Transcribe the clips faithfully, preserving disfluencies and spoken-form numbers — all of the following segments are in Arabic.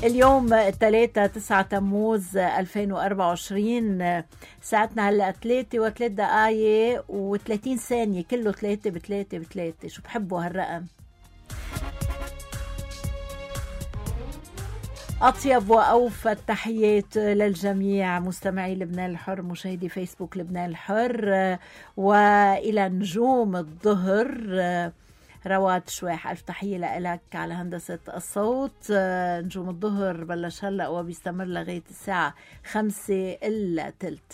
اليوم الثلاثة تسعة تموز ألفين وأربعة وعشرين، ساعتنا هلا ثلاثة وثلاث دقايق وثلاثين ثانية، كله ثلاثة بثلاثة بثلاثة. شو بحبوا هالرقم. أطيب وأوفى التحيات للجميع مستمعي لبنان الحر، مشاهدي فيسبوك لبنان الحر، وإلى نجوم الظهر. رواد شويح، ألف تحية لك على هندسة الصوت. نجوم الظهر بلش هلأ وبيستمر لغاية الساعة خمسة إلا تلت.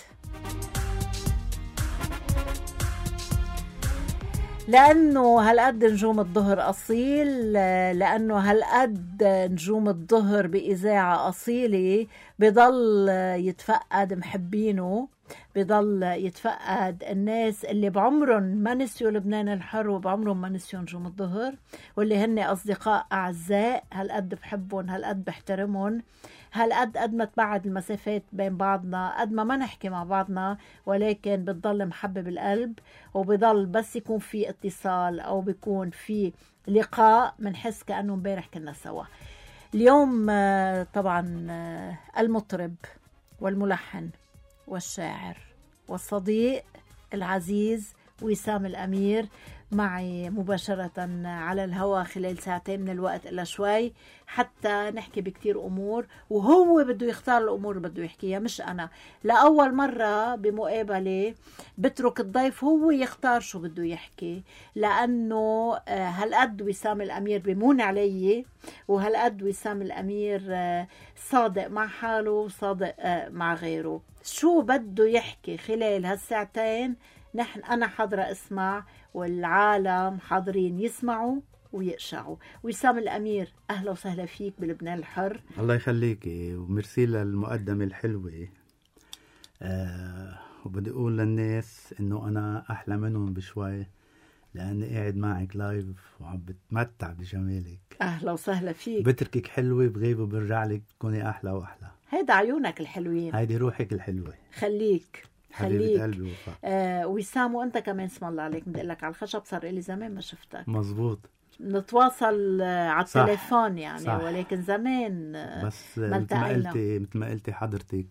لأنه هالقد نجوم الظهر أصيل، لأنه هالقد نجوم الظهر بإذاعة أصيلة، بضل يتفقد محبينه، بضل يتفقد الناس اللي بعمرهم ما نسيوا لبنان الحر وبعمرهم ما نسيوا نجوم الظهر، واللي هن أصدقاء أعزاء. هالقد بحبهم، هالقد بحترمهم، هالقد قد ما تبعد المسافات بين بعضنا، قد ما ما نحكي مع بعضنا، ولكن بتضل محبة بالقلب، وبضل بس يكون في اتصال أو بيكون في لقاء منحس كأنه مبارح كنا سوا. اليوم طبعا المطرب والملحن والشاعر والصديق العزيز وسام الأمير معي مباشرة على الهواء خلال ساعتين من الوقت إلا شوي، حتى نحكي بكتير أمور، وهو بده يختار الأمور اللي بده يحكيها مش أنا. لأول مرة بمقابلة بترك الضيف هو يختار شو بده يحكي، لأنه هالقد وسام الأمير بيمون علي، وهالقد وسام الأمير صادق مع حاله وصادق مع غيره. شو بده يحكي خلال هالساعتين نحن أنا حاضرة أسمع، والعالم حاضرين يسمعوا ويقشعوا. وسام الأمير، أهلا وسهلا فيك بلبنان الحر. الله يخليكي، وميرسي للمقدمة الحلوة. آه وبدي أقول للناس إنه أنا أحلى منهم بشوي، لأني قاعد معك لايف وعم بتمتع بجمالك. أهلا وسهلا فيك. بتركك حلوة، بغيب وبرجع لك تكوني أحلى وأحلى. هيدا عيونك الحلوين، هيدي روحك الحلوة. خليك حبيبة قلبي وفا. آه وسام، وانت كمان اسم الله عليك، بدي لك على الخشب، صار لي زمان ما شفتك. مزبوط، نتواصل آه على التليفون يعني صح. ولكن زمان آه بس مثل ما قلتي مثل ما قلتي حضرتك،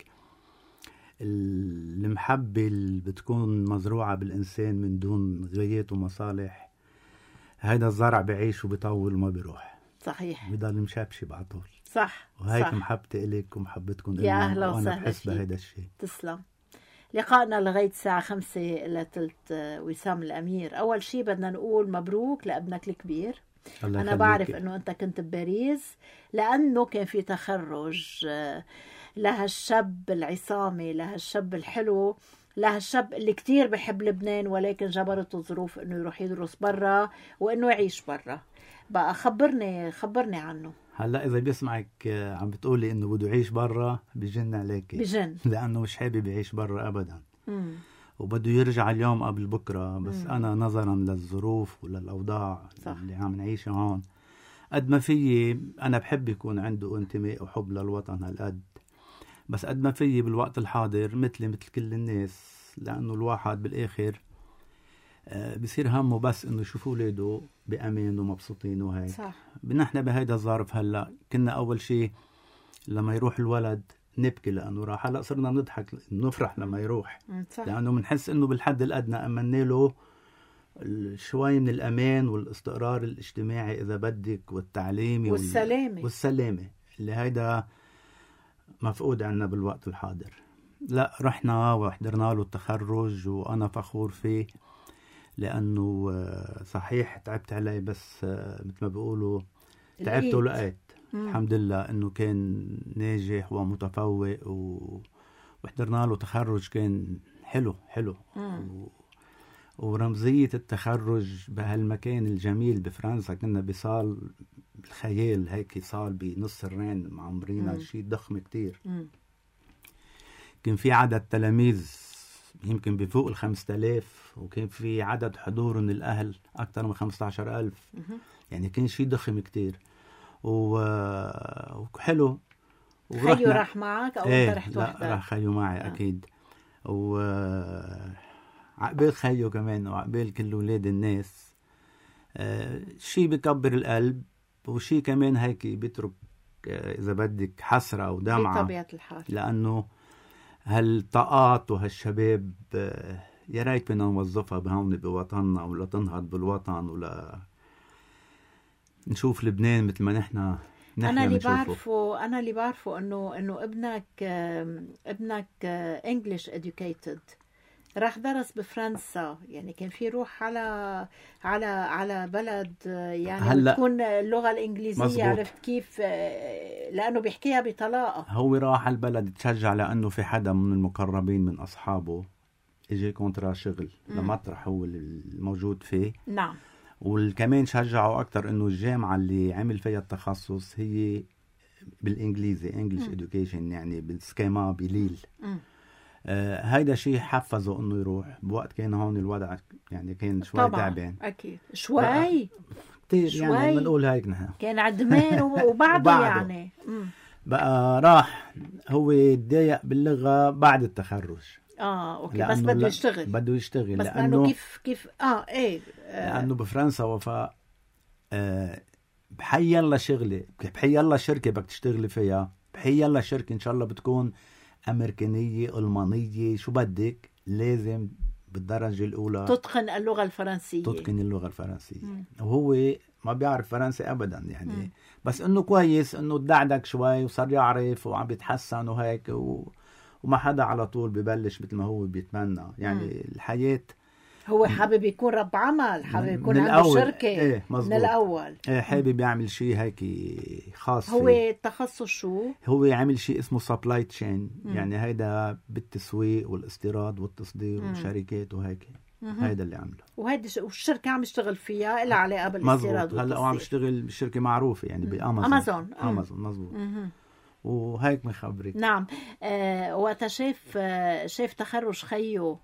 المحبة اللي بتكون مزروعة بالإنسان من دون غايات ومصالح، هيدا الزرع بعيش وبيطول وما بيروح. صحيح، بيضل مشبشب على طول. صح، وهيك صح. محبتي إليك ومحبتكم يا أهلا وأنا وسهلا بحس فيك. بهيدا الشيء. تسلم. لقائنا لغاية الساعة خمسة إلا تلت. وسام الأمير، أول شي بدنا نقول مبروك لابنك الكبير. أنا خليك. بعرف أنه أنت كنت بباريس، لأنه كان في تخرج لهالشاب العصامي، لهالشاب الحلو، لهالشاب اللي كتير بحب لبنان، ولكن جبرته ظروف أنه يروح يدرس برا وأنه يعيش برا. بقى خبرني خبرني عنه. هلا إذا بيسمعك عم بتقولي إنه بده يعيش برا بجن عليك، بجن، لأنه مش حابب يعيش برا أبدا. مم. وبده يرجع اليوم قبل بكرة، بس مم. أنا نظرا للظروف وللأوضاع صح. اللي عم نعيشها هون، قد ما فيي أنا بحب يكون عنده انتماء وحب للوطن هالقد، بس قد ما فيي بالوقت الحاضر مثلي مثل كل الناس، لأنه الواحد بالآخر بصير همه بس إنه يشوفوا ولاده بأمان ومبسوطين وهيك. صح. نحن بهيدا الظرف هلا كنا أول شيء لما يروح الولد نبكي لأنه راح، هلا صرنا نضحك نفرح لما يروح. صح. لأنه بنحس إنه بالحد الأدنى أمنا له شوي من الأمان والاستقرار الاجتماعي إذا بدك، والتعليمي والسلامة والسلامة اللي هيدا مفقود عنا بالوقت الحاضر. لا، رحنا وحضرنا له التخرج وأنا فخور فيه، لأنه صحيح تعبت عليه، بس مثل ما بيقولوا تعبت ولقيت. الحمد لله إنه كان ناجح ومتفوق، و... وحضرنا له تخرج كان حلو حلو و... ورمزية التخرج بهالمكان الجميل بفرنسا، كنا بصال الخيال هيك، صال بنص الرين معمرينا، شيء ضخم كتير. مم. كان في عدد تلاميذ يمكن بفوق الخمسة آلاف، وكان في عدد حضور من الأهل أكثر من خمسة عشر ألف. يعني كان شيء ضخم كتير وحلو. خيو راح معك أو ايه أنت رحت وحدك؟ لا، راح خيو معي آه. أكيد. وعقبال خيو كمان وعقبال كل ولاد الناس. آه شيء بكبر القلب، وشيء كمان هيك بيترك إذا بدك حسرة ودمعة بطبيعة الحال، لأنه هالطاقات وهالشباب يا ريت بدنا نوظفها بهون بوطننا، ولا تنهض بالوطن، ولا نشوف لبنان مثل ما نحن أنا اللي بعرفه أنا اللي بعرفه إنه إنه ابنك ابنك English educated، راح درس بفرنسا، يعني كان في يروح على على على بلد يعني تكون اللغة الإنجليزية مزبوط. عرفت كيف؟ لأنه بيحكيها بطلاقة. هو راح البلد تشجع لأنه في حدا من المقربين من أصحابه إجي كونترا شغل لمطرح هو الموجود فيه. نعم. والكمان شجعوا أكتر إنه الجامعة اللي عمل فيها التخصص هي بالإنجليزي English م. Education، يعني بالسكيما بليل. م. آه هيدا شيء حفزه إنه يروح بوقت كان هون الوضع يعني كان شوي تعبان. أكيد شوي كتير شوي. يعني بنقول هيك نحن كان عدمان وبعده يعني م. بقى راح هو ضايق باللغة بعد التخرج. اه اوكي، بس بده يشتغل بده يشتغل بس لانه كيف كيف اه ايه آه لانه بفرنسا وفاء آه بحي يلا شغله، بحي يلا شركه بدك تشتغلي فيها، بحي يلا شركه ان شاء الله بتكون امريكانيه المانيه شو بدك، لازم بالدرجه الاولى تتقن اللغه الفرنسيه تتقن اللغه الفرنسيه. م. وهو ما بيعرف فرنسي ابدا يعني. م. بس انه كويس انه تدعدك شوي وصار يعرف وعم بيتحسن وهيك و... وما حدا على طول ببلش مثل ما هو بيتمنى يعني. م. الحياة هو حابب يكون رب عمل، حابب يكون عنده شركة. ايه من الأول ايه حابب يعمل شيء هيك خاص هو فيه. التخصص شو؟ هو يعمل شيء اسمه سبلاي تشين، يعني هيدا بالتسويق والاستيراد والتصدير م. والشركات وهيك. هيدا اللي عمله، وهيدي ش... والشركة عم يشتغل فيها إلا علاقة بالاستيراد والتصدير. هلا عم يشتغل بشركة معروفة يعني بأمازون. أمازون أمازون مزبوط. وهيك مخبرك. نعم. آه وقت شاف آه شاف تخرج خيو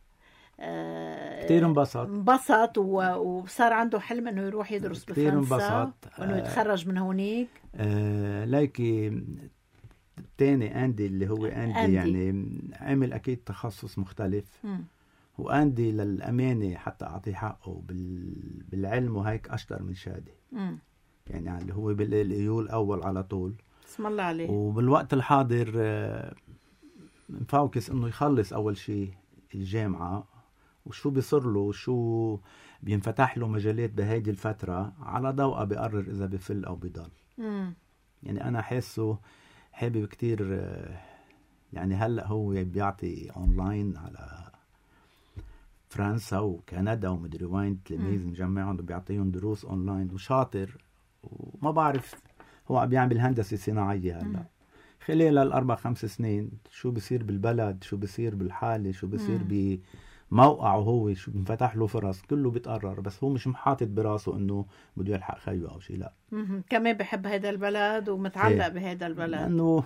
آه كتير انبسط انبسط وصار عنده حلم انه يروح يدرس بفرنسا وانه يتخرج من هونيك. آه ليكي الثاني اندي اللي هو اندي, أندي يعني عمل اكيد تخصص مختلف. م. واندي للامانه حتى اعطيه حقه بال... بالعلم وهيك اشطر من شادي. م. يعني اللي هو بالايول اول على طول بسم الله عليه. وبالوقت الحاضر مفوكس انه يخلص اول شيء الجامعة، وشو بيصير له وشو بينفتح له مجالات بهيدي الفترة على ضوء بيقرر اذا بفل او بيضل. مم. يعني انا حاسه حابب كتير يعني. هلأ هو بيعطي اونلاين على فرنسا وكندا ومدري وين تلاميذ مجمعهم وبيعطيهم دروس اونلاين وشاطر، وما بعرف هو عم بيعمل هندسة صناعية هلا. خلال الأربع خمس سنين شو بيصير بالبلد، شو بيصير بالحالة، شو بيصير بموقعه هو، شو بنفتح له فرص، كله بيتقرر. بس هو مش محاطط براسه إنه بده يلحق خيو أو شيء، لا. كمان بحب هذا البلد ومتعلق ايه. بهذا البلد لأنه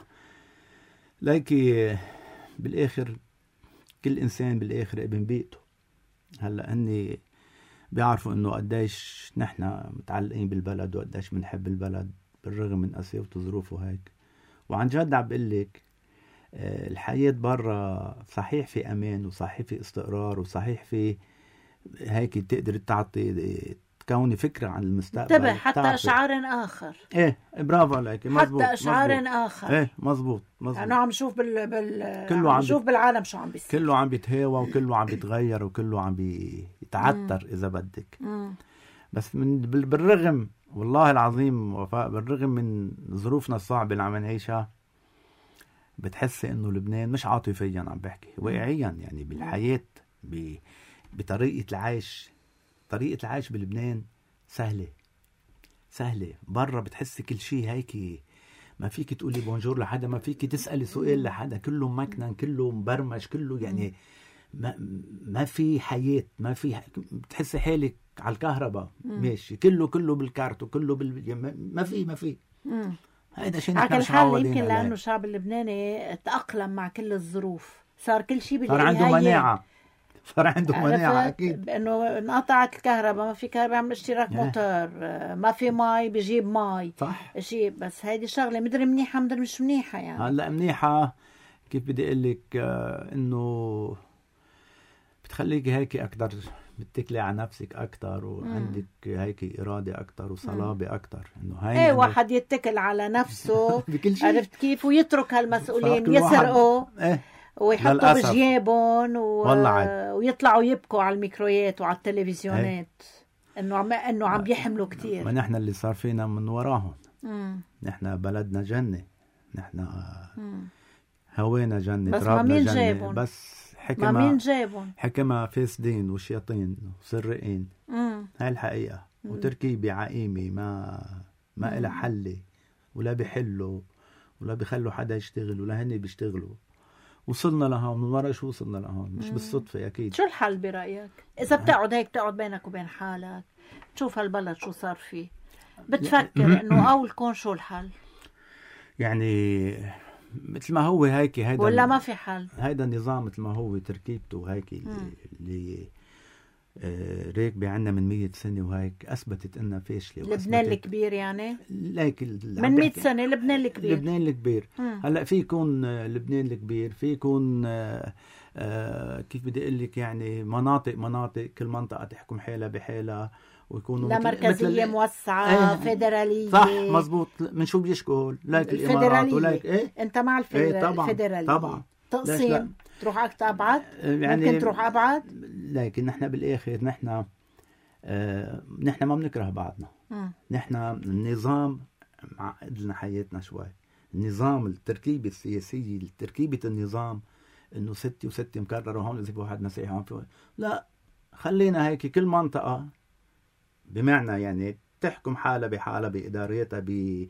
ليكي بالآخر كل إنسان بالآخر ابن بيئته. هلا هني بيعرفوا إنه قديش نحن متعلقين بالبلد وقديش بنحب البلد بالرغم من قساوة ظروفه هيك. وعن جد عم بقلك الحياة برا صحيح في أمان وصحيح في استقرار وصحيح في هيك تقدر تعطي تكوني فكرة عن المستقبل. انتبه حتى أشعار آخر. ايه برافو عليك مزبوط. حتى أشعار مزبوط. آخر. ايه مزبوط مزبوط. أنا عم شوف بال بال كله عم شوف بالعالم شو عم بيصير. كله عم بيتهاوى وكله عم بيتغير وكله عم بيتعثر إذا بدك. مم. بس من بالرغم والله العظيم وفاء بالرغم من ظروفنا الصعبة اللي عم نعيشها بتحسي انه لبنان مش عاطفيا عم بحكي واقعيا يعني بالحياة بطريقة العيش. طريقة العيش بلبنان سهلة سهلة. برا بتحسي كل شيء هيك ما فيك تقولي بونجور لحدا، ما فيك تسألي سؤال لحدا، كله مكنن كله مبرمج كله يعني ما, ما في حياة، ما في بتحسي حالك على الكهرباء ماشي كله كله بالكارت وكله بال ما في ما في هيدا شيء نحن مش معودين عليه. يمكن لأنه الشعب اللبناني تأقلم مع كل الظروف، صار كل شيء بالإلهية، صار عنده مناعة صار عنده مناعة أكيد. إنه انقطعت الكهرباء ما في كهرباء عم اشتراك موتور، ما في ماي بجيب ماي صح شيء. بس هيدي شغلة مدري منيحة مدري مش منيحة يعني. هلا منيحة كيف بدي أقول لك آه إنه بتخليك هيك أكتر بتكلي على نفسك أكتر وعندك هيك إرادة أكتر وصلابة أكتر. إنه هاي ايه واحد يتكل على نفسه بكل شيء. عرفت كيف؟ ويترك هالمسؤولين كل واحد- يسرقوا إيه ويحطوا للأسف. بجيبهم و... والله عيب. ويطلعوا يبكوا على الميكرويات وعلى التلفزيونات انه عم انه عم بيحملوا كتير. ما نحن اللي صار فينا من وراهم. مم. نحن بلدنا جنة، نحن مم. هوينا جنة، بس ما ترابنا مين جنة، جايبهم؟ بس ما مين حكمة جايبهم؟ حكمة فاسدين وشياطين وسرقين. مم. هاي الحقيقة. مم. وتركيبة عقيمة ما ما إلها حل، ولا بيحلوا ولا بيخلوا حدا يشتغل ولا هني بيشتغلوا. وصلنا لهون من ورا شو وصلنا لهون؟ مش مم. بالصدفة أكيد. شو الحل برأيك؟ إذا بتقعد هيك بتقعد بينك وبين حالك تشوف هالبلد شو صار فيه، بتفكر إنه أول كون شو الحل؟ يعني مثل ما هو هيك هيدا ولا ما في حل؟ هيدا النظام مثل ما هو تركيبته هيك اللي, اللي آه راكبة عنا من مية سنة وهيك أثبتت إنها فاشلة. لبنان الكبير يعني؟ ليك من مية سنة لبنان الكبير. لبنان الكبير. مم. هلا في يكون لبنان الكبير، في يكون آه آه كيف بدي أقول لك يعني مناطق مناطق كل منطقة تحكم حالها بحالها ويكونوا لا مركزية مثل موسعة. ايه فيدرالية. صح مزبوط. من شو بيشكل لايك الإمارات ولايك ايه. انت مع ايه طبعا الفيدرالية؟ طبعا. تقسيم تروح أكتر أبعد؟ يعني ممكن تروح أبعد؟ لكن نحن بالآخر نحن آه نحن ما بنكره بعضنا. مم. نحن النظام معقد لنا حياتنا شوي. النظام التركيبة السياسية تركيبة النظام انه ستة وستة مكرر وهون اذا في واحد مسيحي هون في، لا خلينا هيك كل منطقة بمعنى يعني تحكم حالها بحالها بإداريتها ب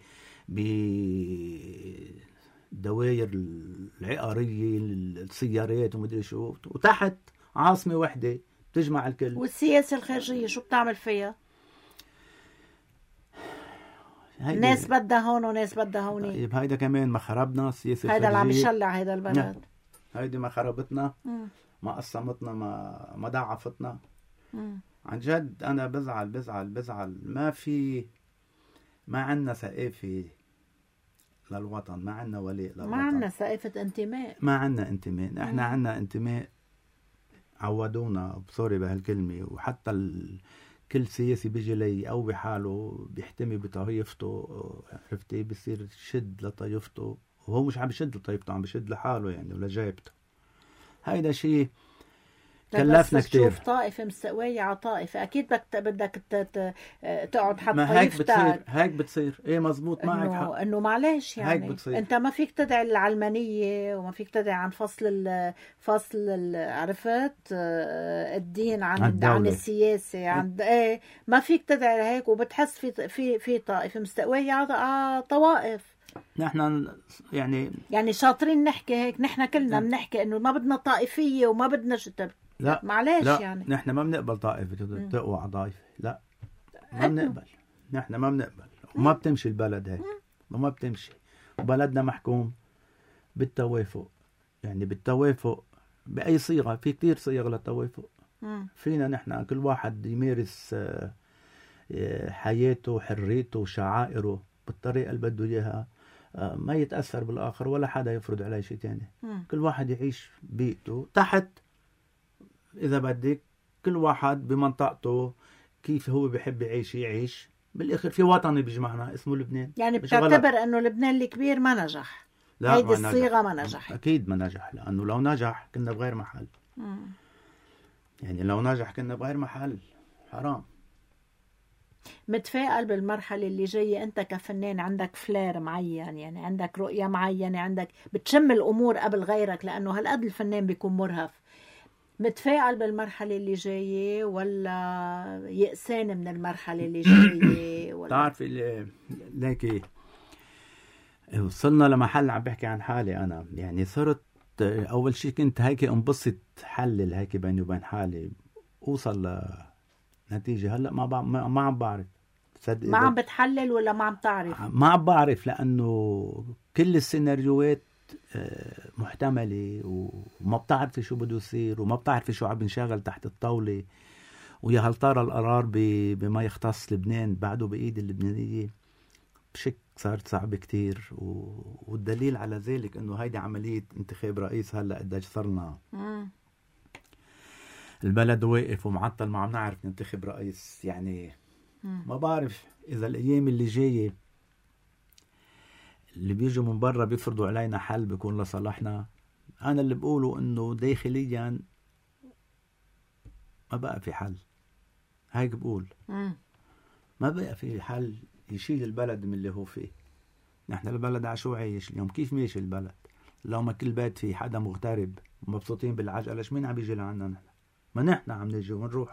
بدوائر العقارية السيارات ومدري شو، وتحت عاصمة وحدة تجمع الكل. والسياسة الخارجية شو بتعمل فيها؟ ناس بدها هون وناس بدها هوني. طيب هيدا كمان ما خربنا السياسة هيدا اللي عم يشلع هيدا البلد. هيدي ما خربتنا. مم. ما قسمتنا ما ما ضعفتنا. مم. عن جد أنا بزعل بزعل بزعل. ما في ما عنا ثقافة للوطن، ما عنا ولاء للوطن، ما عنا ثقافة انتماء، ما عنا انتماء. احنا مم. عنا انتماء عودونا بصوري بهالكلمة. وحتى ال... كل سياسي بيجي لي أو بحاله بيحتمي بطائفته، عرفتي، بيصير شد لطائفته وهو مش عم بشد لطائفته، عم بشد لحاله يعني ولا جايبته. هيدا شيء كلفنا كتير. تشوف طائفة مستقوية على طائفة أكيد بدك بدك تقعد حط ما هيك طائفتك. بتصير هيك بتصير ايه مزبوط معك حق. إنه إنه معلش هيك يعني بتصير. أنت ما فيك تدعي العلمانية وما فيك تدعي عن فصل ال فصل ال عرفت الدين عن عن, عن السياسة عن إيه. ما فيك تدعي هيك وبتحس في في في طائفة مستقوية على طوائف. نحن يعني يعني شاطرين نحكي هيك، نحن كلنا بنحكي إنه ما بدنا طائفية وما بدنا شتى. لا معلش لا يعني نحن ما بنقبل طائفة تقوى على ضعيفة. لا ما بنقبل. نحن ما بنقبل وما بتمشي البلد هيك. وما بتمشي. وبلدنا محكوم بالتوافق. يعني بالتوافق بأي صيغة. في كتير صيغ للتوافق. فينا نحن كل واحد يمارس حياته حريته وشعائره بالطريقة اللي بده إياها، ما يتأثر بالآخر ولا حدا يفرض عليه شيء تاني. كل واحد يعيش بيئته تحت إذا بدك كل واحد بمنطقته كيف هو بيحب يعيش يعيش. بالآخر في وطن بيجمعنا اسمه لبنان. يعني بتعتبر أنه لبنان الكبير ما نجح؟ لا هيدي الصيغة ما نجح. أكيد ما نجح، لأنه لو نجح كنا بغير محل. مم. يعني لو نجح كنا بغير محل. حرام. متفائل بالمرحلة اللي جاية؟ أنت كفنان عندك فلير معين، يعني عندك رؤية معينة، عندك بتشم الأمور قبل غيرك لأنه هالقد الفنان بيكون مرهف. متفائل بالمرحلة اللي جاية ولا يأسان من المرحلة اللي جاية؟ ولا تعرف ليكي وصلنا لمحل عم بحكي عن حالي أنا. يعني صرت أول شيء كنت هيك انبسط حلل هيك بيني وبين حالي أوصل لنتيجة. هلأ ما ما عم بعرف. ما عم بتحلل ولا ما عم تعرف؟ ما عم بعرف لأنه كل السيناريوهات محتملة وما بتعرفي شو بده يصير وما بتعرفي شو عم بنشغل تحت الطاولة. ويا هل ترى القرار بما يختص لبنان بعده بإيد اللبنانية بشك صارت صعبة كتير. والدليل على ذلك انه هيدي عملية انتخاب رئيس هلأ قديش صرنا البلد واقف ومعطل، ما عم نعرف ننتخب رئيس. يعني ما بعرف إذا الأيام اللي جاية اللي بيجوا من برا بيفرضوا علينا حل بيكون لصالحنا. أنا اللي بقوله إنه داخليا ما بقى في حل، هيك بقول ما بقى في حل يشيل البلد من اللي هو فيه. نحن البلد عشو عايش اليوم، كيف ماشي البلد؟ لو ما كل بيت في حدا مغترب مبسوطين بالعجلة، ليش مين عم بيجي لعنا نحن؟ ما نحن عم نجي ونروح.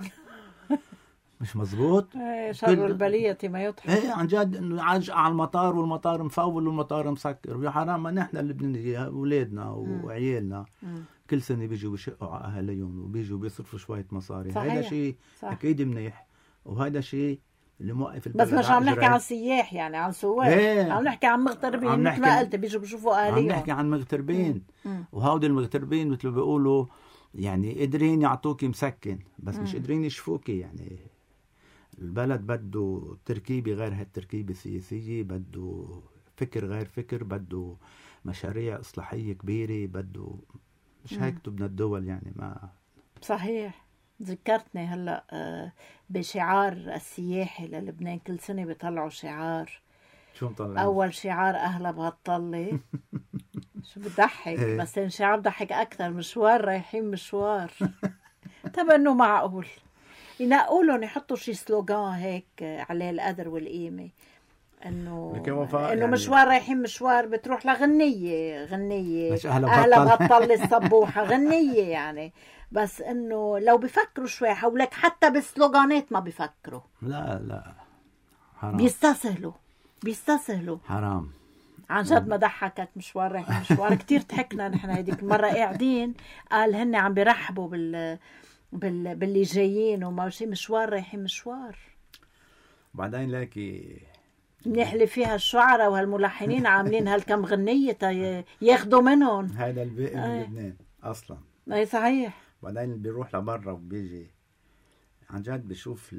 مش مزبوط؟ ايه شر البلية ما يضحك. ايه عن جد، انه عجقة على المطار والمطار مفول والمطار مسكر. يا حرام، ما نحن اللي بدنا اولادنا وعيالنا كل سنة بيجوا بيشقوا على اهاليهم وبيجوا بيصرفوا شوية مصاري. هذا شيء اكيد منيح، وهذا شيء اللي موقف البلد. بس مش عم نحكي عن سياح، يعني عن سواق. ايه. عم نحكي عن مغتربين مثل ما قلت بيجوا بيشوفوا اهاليهم. عم نحكي عن مغتربين، وهودي المغتربين مثل بيقولوا يعني قادرين يعطوكي مسكن بس مش قادرين يشفوكي. يعني البلد بده تركيبة غير هالتركيبة السياسية، بده فكر غير فكر، بده مشاريع إصلاحية كبيرة، بده مش هيك تبنى الدول. يعني ما صحيح. ذكرتني هلا بشعار السياحي للبنان، كل سنة بيطلعوا شعار. شو مطلع؟ أول شعار أهلا بهالطلة. شو بضحك، بس الشعار بضحك أكثر. مشوار رايحين مشوار. طب إنه معقول ينقولون يحطوا شي سلوغان هيك عليه القدر والقيمة، إنه إنه يعني مشوار رايحين مشوار، بتروح لغنية غنية أهلا بهالطلة الصبوحة غنية يعني. بس إنه لو بيفكروا شوي حولك حتى بالسلوغانات ما بيفكروا. لا لا حرام، بيستسهلوا بيستسهلوا حرام عن جد. ما ضحكك مشوار رايحين مشوار؟ كتير ضحكنا نحن هذيك المرة قاعدين، قال هن عم بيرحبوا بال بال باللي جايين وما شيء، مشوار رايحين مشوار. بعدين لاكي نحلي فيها الشعراء وهالملحنين عاملين هالكم غنية ياخدوا منهم. هذا الباقي من لبنان أصلا. اي صحيح. بعدين اللي بيروح لبرا وبيجي عن جد بيشوف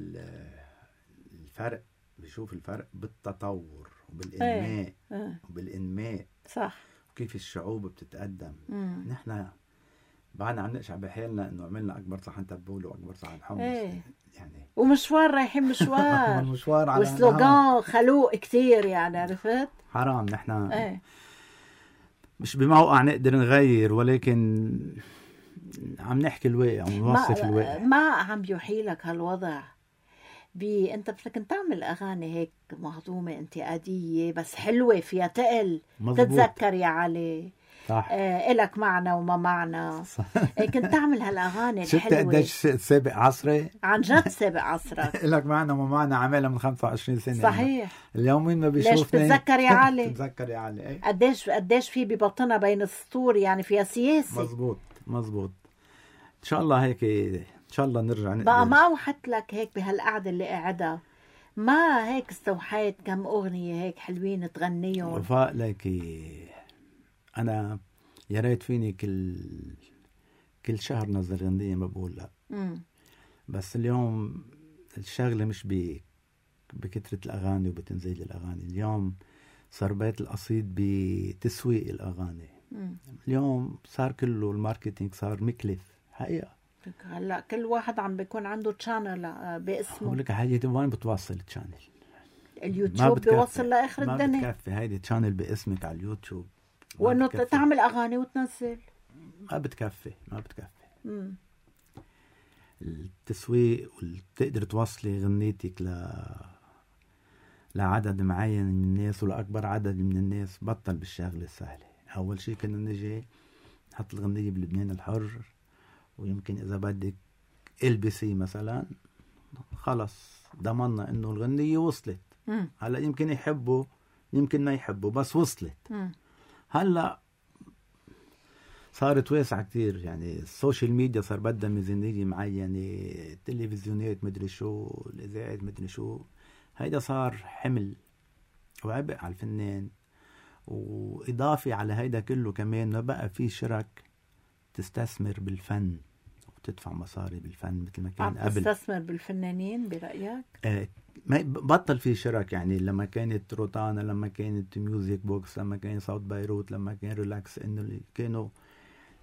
الفرق، بيشوف الفرق بالتطور وبالإنماء ايه. وبالإنماء صح، وكيف الشعوب بتتقدم. مم. نحن بعدنا عم نقشع بحالنا إنه عملنا أكبر صحن تبول وأكبر صحن حمص ايه. يعني ومشوار رايحين مشوار. مشوار على وسلوغان خلوق كتير يعني، عرفت؟ حرام. نحن ايه. مش بموقع نقدر نغير، ولكن عم نحكي الواقع ونوصف الواقع. ما عم بيوحي لك هالوضع بي انت بدك تعمل اغاني هيك مهضومه انتقاديه بس حلوه فيها تقل. تتذكر يا علي صح. آه إلك معنى وما معنى. كنت تعمل هالاغاني الحلوه. شفت قديش سابق عصري؟ عن جد سابق عصرك. إلك معنى وما معنى عملها من خمسة وعشرين سنه. صحيح. اليوم مين ما بيشوفني. ليش بتتذكر يا علي؟ بتتذكر يا علي ايه؟ قديش قديش في ببطنها بين السطور، يعني فيها سياسه. مزبوط مزبوط. ان شاء الله هيك، ان شاء الله نرجع نقدر. بقى ما اوحت لك هيك بهالقعده اللي قاعدها، ما هيك استوحيت كم اغنيه هيك حلوين تغنيهم؟ وفاء ليكي انا يا ريت فيني كل كل شهر نزل غنية، ما بقول لا. مم. بس اليوم الشغلة مش ب بكثرة الأغاني وبتنزيل الأغاني. اليوم صار بيت القصيد بتسويق الأغاني. مم. اليوم صار كله الماركتينج صار مكلف حقيقة. هلا كل واحد عم بيكون عنده تشانل باسمه. بقول لك حاجة، وين بتوصل التشانل؟ اليوتيوب بيوصل لآخر الدنيا. ما بتكفي هيدي تشانل باسمك على اليوتيوب، وانه تعمل اغاني وتنزل. ما بتكفي ما بتكفي. مم. التسويق وتقدر توصلي غنيتك ل لعدد معين من الناس ولاكبر عدد من الناس، بطل بالشغله السهله. اول شيء كنا نجي نحط الغنيه بلبنان الحر، ويمكن اذا بدك ال بي سي مثلا، خلص ضمننا انه الغنيه وصلت. مم. هلا يمكن يحبوا يمكن ما يحبوا، بس وصلت. مم. هلا صارت واسعة كتير، يعني السوشيال ميديا صار بدها ميزانية معينة، التلفزيونات مدري شو، الإذاعات مدري شو. هيدا صار حمل وعبء على الفنان. وإضافة على هيدا كله كمان ما بقى في شرك تستثمر بالفن وتدفع مصاري بالفن مثل ما كان قبل. تستثمر بالفنانين برأيك؟ آه ما بطل في شرك. يعني لما كانت روتانا، لما كانت ميوزك بوكس، لما كان صوت بيروت، لما كان ريلاكس، إنه كانوا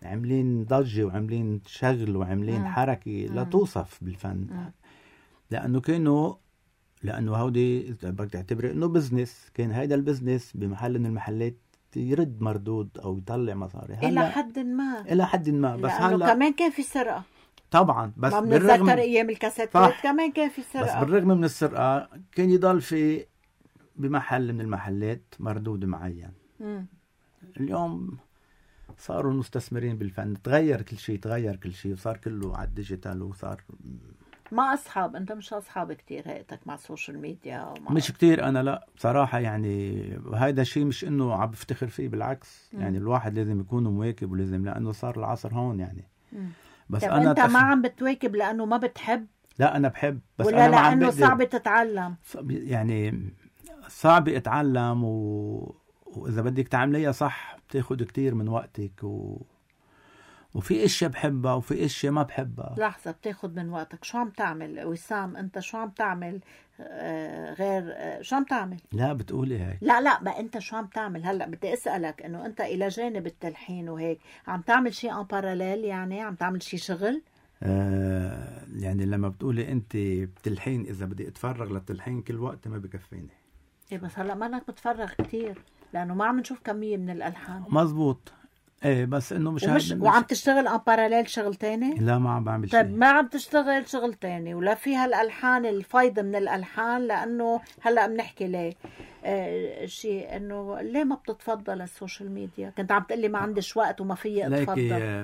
عاملين ضجة وعاملين شغل وعاملين مم. حركة لا مم. توصف بالفن. مم. لأنه كانوا لأنه هودي بدك تعتبر إنه بزنس، كان هيدا البزنس بمحل من المحلات يرد مردود أو يطلع مصاري. إلى حد ما إلى حد ما بس لأنه هلا كمان كان في سرقة طبعا. بس ما بالرغم بنتذكر أيام الكاسيتات صح. كمان كان في سرقة. بس بالرغم من السرقة كان يضل في بمحل من المحلات مردود معين. مم. اليوم صاروا المستثمرين بالفن، تغير كل شيء، تغير كل شيء وصار كله على الديجيتال وصار ما أصحاب أنت مش أصحاب كتير هيئتك مع السوشيال ميديا ومع... مش كتير. أنا لا بصراحة يعني هيدا شيء مش إنه عم بفتخر فيه، بالعكس. مم. يعني الواحد لازم يكون مواكب ولازم، لأنه صار العصر هون يعني. مم. بس طب أنا أنت تخ... ما عم بتواكب لأنه ما بتحب لا أنا بحب بس ولا أنا ما عم لأنه بقدر. صعب تتعلم؟ يعني صعب أتعلم و... وإذا بدك تعمليها صح بتاخد كتير من وقتك و... وفي اشياء بحبها وفي اشياء ما بحبها. لحظة، بتاخد من وقتك. شو عم تعمل وسام؟ انت شو عم تعمل آه غير آه شو عم تعمل؟ لا بتقولي هيك. لا لا ما انت شو عم تعمل هلا؟ بدي اسألك انه انت الى جانب التلحين وهيك عم تعمل شيء ان باراليل، يعني عم تعمل شيء شغل؟ آه يعني لما بتقولي انت بتلحين، اذا بدي اتفرغ للتلحين كل وقت ما بكفيني. ايه بس هلا مالك متفرغ كتير لانه ما عم نشوف كمية من الالحان. مزبوط. ايه بس انه مش, ومش مش وعم تشتغل ان باراليل شغل تاني؟ لا ما عم بعمل شيء. طيب ما عم تشتغل شغل تاني ولا فيها الالحان الفايضة من الالحان؟ لانه هلا بنحكي ليه آه شيء انه ليه ما بتتفضل السوشيال ميديا؟ كنت عم تقلي ما عندش وقت وما فيي اتفضل. آه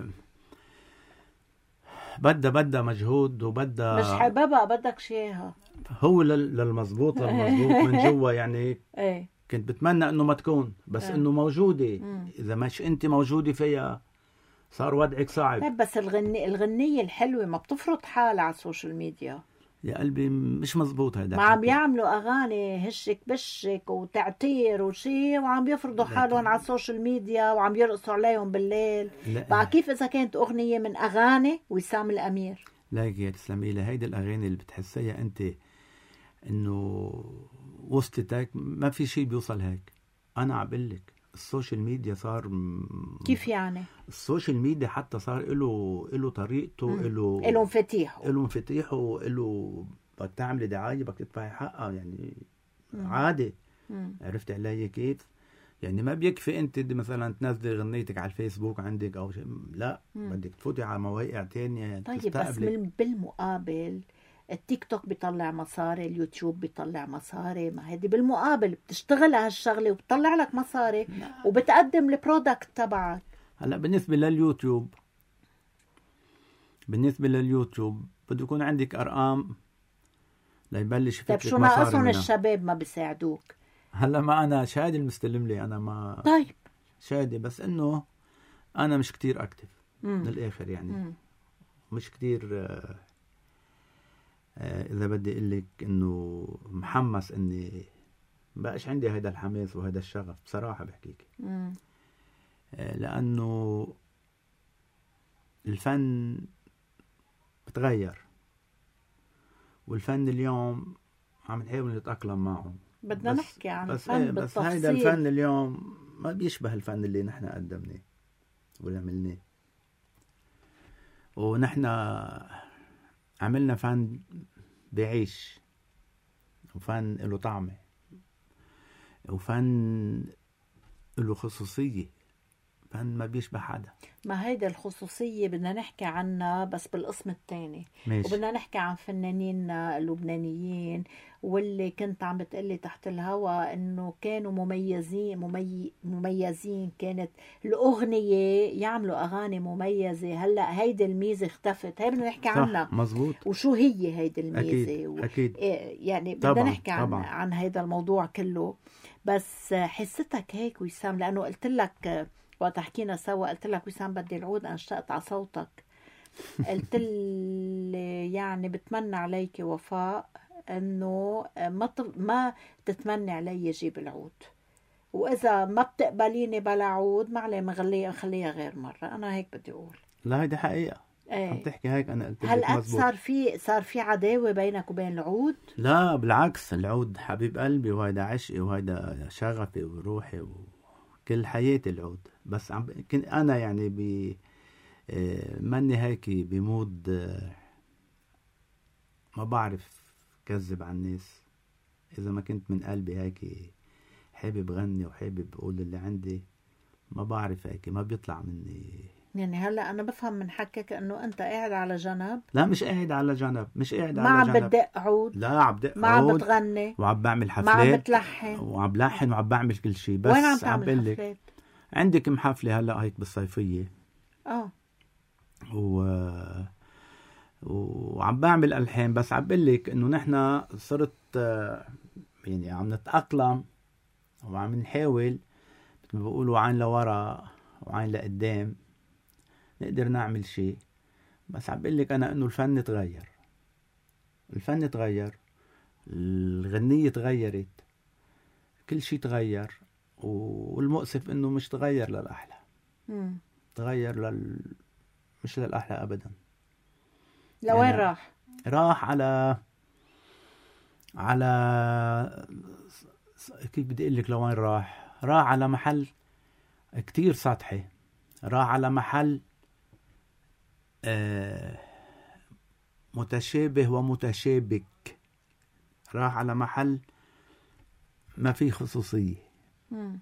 بدها بدها مجهود وبدها مش حاببها بدك شيها. هو لل... للمزبوط للمزبوط من جوا يعني. ايه كنت بتمنى انه ما تكون بس اه. انه موجودة. مم. اذا مش انت موجودة فيها صار وضعك صعب. طيب بس الغني الغنية الحلوة ما بتفرض حالها على السوشيال ميديا. يا قلبي مش مزبوط هيدا. ما عم بيعملوا اغاني هشك بشك وتعتير وشي وعم بيفرضوا حالهم على السوشيال ميديا وعم يرقصوا عليهم بالليل. بقى كيف اذا كانت اغنية من اغاني وسام الامير؟ لا يا تسلمي لي، هيدي الاغاني اللي بتحسيها انت انه وصلتك، ما في شيء بيوصل هيك. انا عم بقول لك السوشيال ميديا صار م... كيف يعني؟ السوشيال ميديا حتى صار له له طريقته، له له مفاتيحه، له مفاتيحه، له بدك تعملي دعايه بدك تدفعي حقها يعني. مم. عادي. مم. عرفت علي كيف؟ يعني ما بيكفي انت مثلا تنزلي غنيتك على الفيسبوك عندك او شيء، لا. مم. بدك تفوتي على مواقع تانية. طيب بس بالمقابل التيك توك بيطلع مصاري، اليوتيوب بيطلع مصاري، ما هذه بالمقابل بتشتغل على هالشغله وبتطلع لك مصاري. لا. وبتقدم البرودكت تبعك. هلا بالنسبه لليوتيوب بالنسبه لليوتيوب بده يكون عندك ارقام ليبلش طيب شو ناقصهم الشباب ما بيساعدوك؟ هلا ما انا شهادة المستلم لي انا ما طيب شهادة، بس انه انا مش كتير اكتف من الاخر يعني. مم. مش كتير آه آه اذا بدي اقول لك انه محمس اني بقاش عندي هذا الحماس وهذا الشغف بصراحة بحكيك. آه لانه الفن بتغير، والفن اليوم عم نحاول نتأقلم معه. بدنا نحكي عن بس الفن ايه بالتفصيل. بس هيدا الفن اليوم ما بيشبه الفن اللي نحن قدمناه وعملناه. ونحن عملنا فن بيعيش، وفن له طعمه، وفن له خصوصية، فن ما بيشبه حدا. ما هيدا الخصوصية بدنا نحكي عنها بس بالقسم الثاني. وبدنا نحكي عن فنانين اللبنانيين واللي كنت عم بتقلي تحت الهوا انه كانوا مميزين ممي... مميزين كانت الأغنية يعملوا أغاني مميزة. هلأ هيدا الميزة اختفت، هي بدنا نحكي عنها. مزبوط. وشو هي هيدا الميزة؟ أكيد. و... أكيد. يعني بدنا طبعًا. نحكي عن طبعًا. عن هيدا الموضوع كله. بس حستك هيك وسام، لأنه قلت لك وقت حكينا سوا قلت لك وسام بدي العود، أنا اشتقت على صوتك. قلت لي يعني بتمنى عليك وفاء انه ما ما تتمني علي جيب العود، واذا ما بتقبليني بلا عود ما عليه مغليها خليها غير مره. انا هيك بدي اقول. لا هيدي حقيقه. ايه. عم تحكي هيك انا قلت لك هل مزبوط. صار في صار في عداوه بينك وبين العود؟ لا بالعكس، العود حبيب قلبي وهيدا عشقي وهيدا شغفي وروحي وكل حياتي العود. بس عم كنت انا يعني ب ماني هيك بمود ما بعرف كذب على الناس. إذا ما كنت من قلبي هيك حابب غني وحابب أقول اللي عندي، ما بعرف هيك ما بيطلع مني. يعني هلا أنا بفهم من حكك إنه أنت قاعد على جنب. لا مش قاعد على جنب، مش قاعد ما على عم جنب. بدق عود. لا عم بدق ما عم عود. بتغني. وعم بعمل حفلات. ما عم بتلحن. وعم بلحن وعم بعمل كل شيء. بس وين عم تعمل حفلات؟ عندي كم حفلة هلا هيك بالصيفية. اه. و وعم بعمل ألحان. بس عم بقول لك إنه نحن صرت يعني عم نتأقلم وعم نحاول مثل ما بقولوا عين لورا وعين لقدام نقدر نعمل شيء. بس عم بقول لك أنا إنه الفن تغير، الفن تغير، الغنية تغيرت، كل شيء تغير. والمؤسف إنه مش تغير للأحلى. مم. تغير لل مش للأحلى أبدا. لوين يعني راح؟ راح على على كيف بدي أقول لك لوين راح؟ راح على محل كتير سطحي. راح على محل آه متشابه ومتشابك. راح على محل ما فيه خصوصية. مم.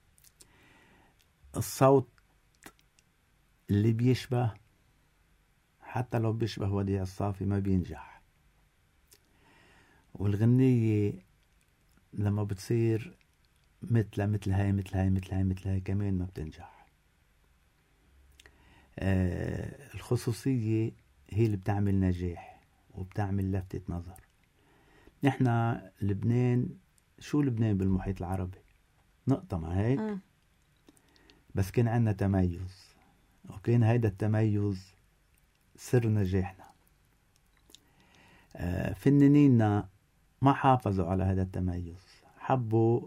الصوت اللي بيشبه حتى لو بيشبه وديع الصافي ما بينجح. والغنية لما بتصير مثل مثل هاي مثل هاي مثل هاي مثل هاي كمان ما بتنجح. آه الخصوصية هي اللي بتعمل نجاح وبتعمل لفتة نظر. نحن لبنان، شو لبنان بالمحيط العربي؟ نقطة ما هيك. م. بس كان عنا تميز، وكان هيدا التميز سر نجاحنا. آه فنانينا ما حافظوا على هذا التميز. حبوا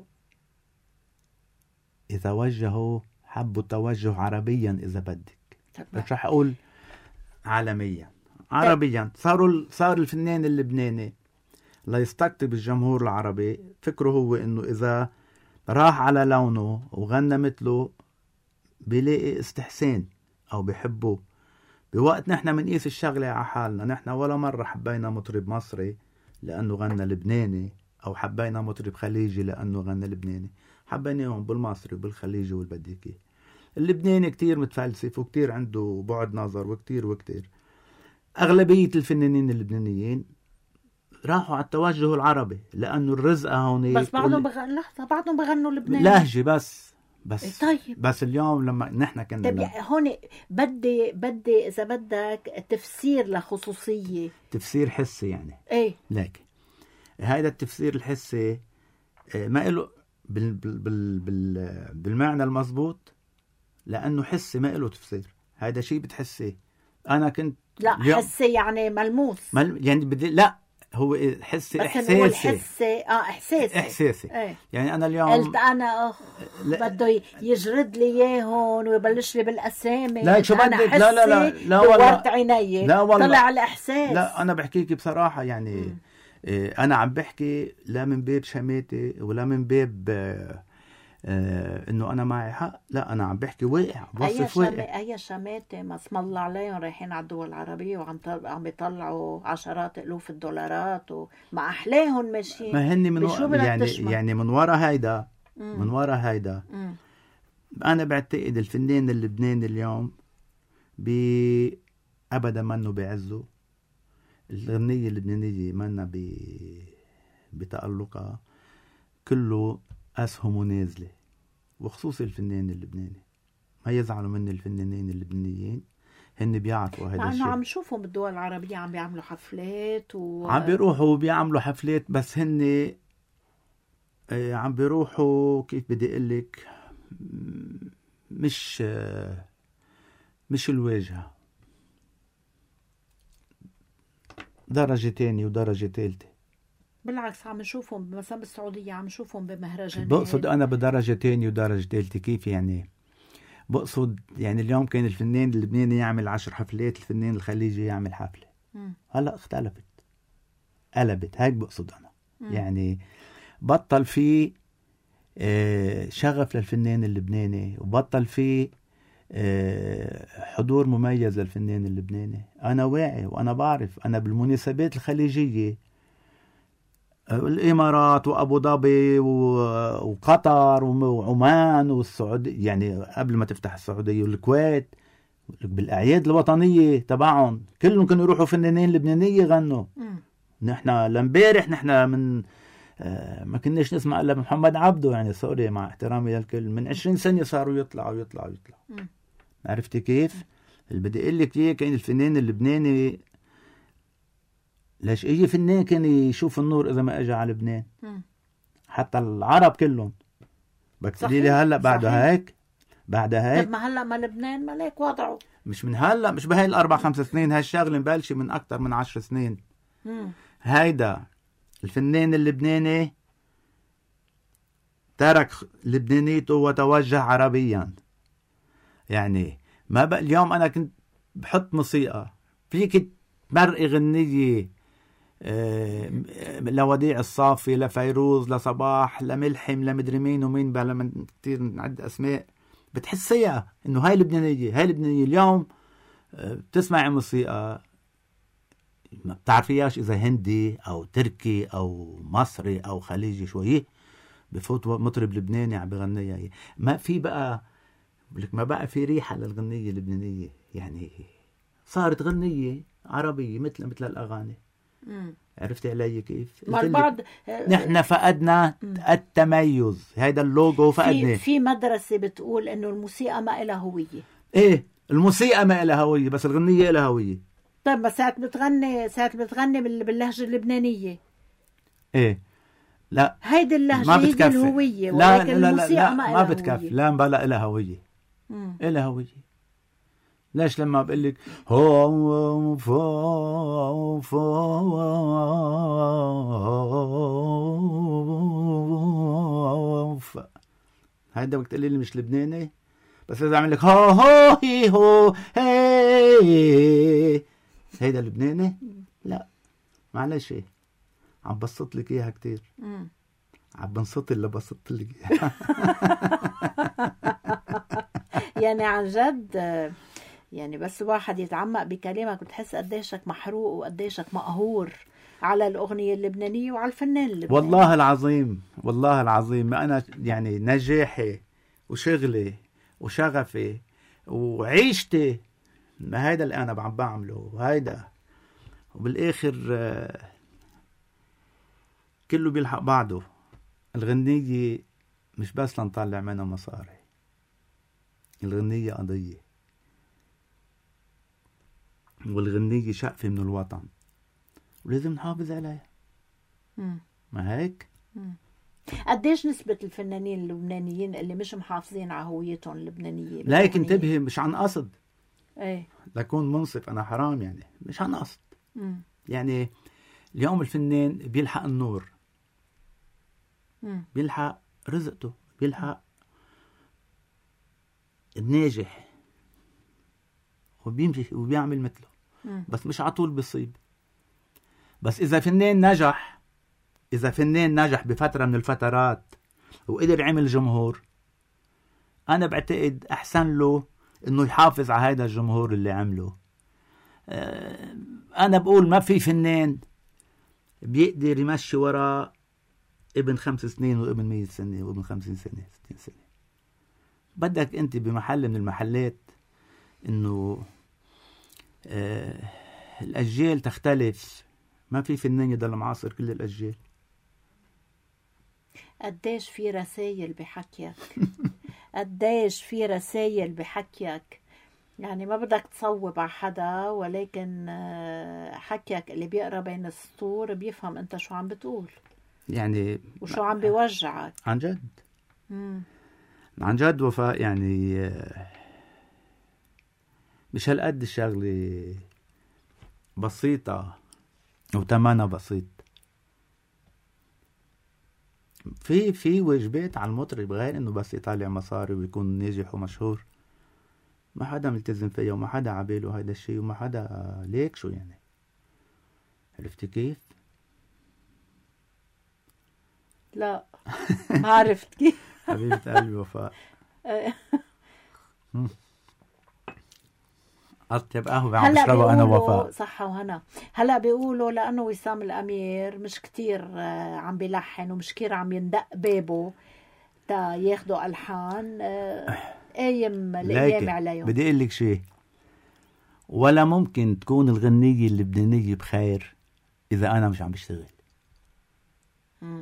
إذا وجهوا حبوا توجه عربيا إذا بدك، مش رح أقول عالميا، عربيا. صاروا صار الفنان اللبناني ليستقطب الجمهور العربي فكره هو إنه إذا راح على لونه وغنى مثله بيلاقي استحسان أو بيحبوه. بوقت نحن منقيس الشغلة على حالنا، نحن ولا مرة حبينا مطرب مصري لأنه غنى لبناني، أو حبينا مطرب خليجي لأنه غنى لبناني. حبيناهم بالمصري وبالخليجي والبديكي. اللبناني كتير متفلسف وكتير عنده بعد نظر وكتير وكتير. أغلبية الفنانين اللبنانيين راحوا على التوجه العربي لأنه الرزقة هون. بس بعضهم بغ... لحظة بعضهم بغنوا لبناني لهجة بس بس طيب. بس اليوم لما نحن كنا طيب هون بدي بدي إذا بدك تفسير لخصوصية، تفسير حسي يعني. ايه لكن هذا التفسير الحسي ما له بال بال بال بالمعنى المضبوط، لأنه حسي ما له تفسير. هذا شيء بتحسيه. أنا كنت لا حسي يعني ملموس مل... يعني بدي لا هو حسي إحساسي. الحسي اه إحساسي إحساسي ايه. يعني أنا اليوم قلت أنا أخ بده يجرد لي إياهم ويبلش لي بالأسامي. لا شو بدك؟ لا لا لا لا والله عيني لا والله طلع الإحساس. لا أنا بحكيك بصراحة يعني إيه، أنا عم بحكي لا من باب شماتي ولا من باب آه آه إنه أنا معي حق. لا أنا عم بحكي واقع، بوصف واقع. أي شماتة ما اسم الله عليهم رايحين على الدول العربية وعم طل... عم يطلعوا عشرات ألوف الدولارات ومع أحلاهم ماشيين. ما هني من و... يعني تشمع. يعني من وراء هيدا مم. من وراء هيدا مم. أنا بعتقد الفنان اللبناني اليوم ب أبدا منه بعزه. الغنية اللبنانية منا ب... بتألقها كله أسهم نازلة، وخصوصي الفنان اللبناني. ما يزعلوا من الفنانين اللبنانيين، هن بيعرفوا هذا الشيء. أنا عم شوفهم بالدول العربية عم بيعملوا حفلات و... عم بيروحوا وبيعملوا حفلات، بس هن عم بيروحوا كيف بدي أقولك مش مش الواجهة، درجة تانية ودرجة تالتة. بالعكس عم نشوفهم مثلا بالسعودية عم نشوفهم بمهرجانات. بقصد أنا بدرجة تانية ودرجة تالتة. كيف يعني؟ بقصد يعني اليوم كان الفنان اللبناني يعمل عشر حفلات، الفنان الخليجي يعمل حفلة. م. هلأ اختلفت، قلبت. هيك بقصد أنا. م. يعني بطل في شغف للفنان اللبناني، وبطل في حضور مميز للفنان اللبناني. أنا واعي وأنا بعرف، أنا بالمناسبات الخليجية الإمارات وأبو ظبي وقطر وعمان والسعودية، يعني قبل ما تفتح السعودية والكويت، بالأعياد الوطنية تبعهم كلهم كانوا يروحوا فنانين لبنانية يغنوا. نحن لمبارح نحن من آه ما كناش نسمع إلا محمد عبده، يعني سوري مع احترامي للكل، من عشرين سنة صاروا يطلعوا يطلعوا يطلعوا. عرفتي كيف؟ اللي بدي أقول لك إياه كان الفنان اللبناني، ليش أي فنان كان يشوف النور إذا ما أجى على لبنان؟ م. حتى العرب كلهم. بدك تقولي لي هلا بعد هيك بعد هيك طب ما هلا ما لبنان ما ليك وضعه، مش من هلا، مش بهاي الأربع خمس سنين، هالشغله مبلشه من أكتر من عشر سنين. م. هيدا الفنان اللبناني ترك لبنانيته وتوجه عربيا. يعني ما بقى اليوم أنا كنت بحط موسيقى فيك مرقي غنية آه لوديع الصافي، لفيروز، لصباح، لملحم، لمدري مين ومين بقى، لما كتير نعد أسماء بتحسيها إنه هاي لبنانية هاي لبنانية. اليوم آه بتسمعي موسيقى ما بتعرفيهاش إذا هندي أو تركي أو مصري أو خليجي، شوية بفوت مطرب لبناني عم بغنيها. ما في بقى ما بقى في ريحة للغنية اللبنانية، يعني صارت غنية عربية مثل مثل الأغاني. مم. عرفتي علي كيف؟ البعض نحن فقدنا مم. التميز، هيدا اللوجو فقدنا. في, في مدرسة بتقول إنه الموسيقى ما إلها هوية. إيه الموسيقى ما إلها هوية بس الغنية إلها هوية. طيب بس ساعة بتغني ساعة بتغني باللهجة اللبنانية. إيه لا هيدي اللهجة هيدي الهوية، لا ولكن لا لا الموسيقى لا ما, ما بتكفي. لا بلا إلها هوية. إلها هوية. ليش لما بقول لك هو فو فو هيدا بتقولي لي مش لبناني، بس إذا أعمل لك هو هو هي هو هي هيدا لبناني؟ لا معلش إيه عم بسط لك إياها كتير. عم بنصت اللي بسط لك إياها. يعني عن جد يعني بس واحد يتعمق بكلامك بتحس قديشك محروق وقديشك مقهور على الأغنية اللبنانية وعلى الفنان اللبناني. والله العظيم والله العظيم أنا يعني نجاحي وشغلي وشغفي وعيشتي ما هيدا اللي أنا عم بعمله هيدا، وبالآخر كله بيلحق بعضه. الغنية مش بس لنطلع منها مصاري، الغنية قضية، والغنية شقفة من الوطن ولازم نحافظ عليها. مم. ما هيك؟ مم. قديش نسبة الفنانين اللبنانيين اللي مش محافظين على هويتهم اللبنانية؟ لايك انتبهي مش عن قصد. ايه لكون منصف أنا حرام، يعني مش عن قصد. مم. يعني اليوم الفنان بيلحق النور، مم. بيلحق رزقته، بيلحق الناجح وبيمشي وبيعمل مثله. مم. بس مش عطول بيصيب. بس إذا فنان نجح إذا فنان نجح بفترة من الفترات وقدر يعمل جمهور، أنا بعتقد أحسن له إنه يحافظ على هذا الجمهور اللي عمله. أه أنا بقول ما في فنان بيقدر يمشي وراء ابن خمس سنين وابن مية سنة وابن خمسين سنة ستين سنة. بدك أنت بمحل من المحلات إنه أه الأجيال تختلف، ما في فنان يضل معاصر كل الأجيال. قديش في رسائل بحكيك قديش في رسائل بحكيك، يعني ما بدك تصوب على حدا، ولكن حكيك اللي بيقرأ بين السطور بيفهم أنت شو عم بتقول يعني وشو عم بيوجعك عن جد. مم. عن جد وفاء، يعني مش هالقد الشغلة بسيطة وتمنها بسيط. في في واجبات على المطرب غير انه بس يطلع مصاري ويكون ناجح ومشهور. ما حدا ملتزم فيها وما حدا عباله هيدا الشيء وما حدا ليك شو يعني. عرفتي كيف؟ لا ما عرفت كيف. حبيبة قلبي وفاء. أطيب قهوة عم هلا بشربها أنا بيقولوا ووفاء. صحة وهنا. هلا بيقولوا لأنه وسام الأمير مش كتير آه، عم بيلحن ومش كتير عم يندق بابه تا ياخدوا ألحان، آه، قايم الأيام ليكي عليهم. بدي أقول لك شيء، ولا ممكن تكون الغنية اللبنانية بخير إذا أنا مش عم بشتغل. مم.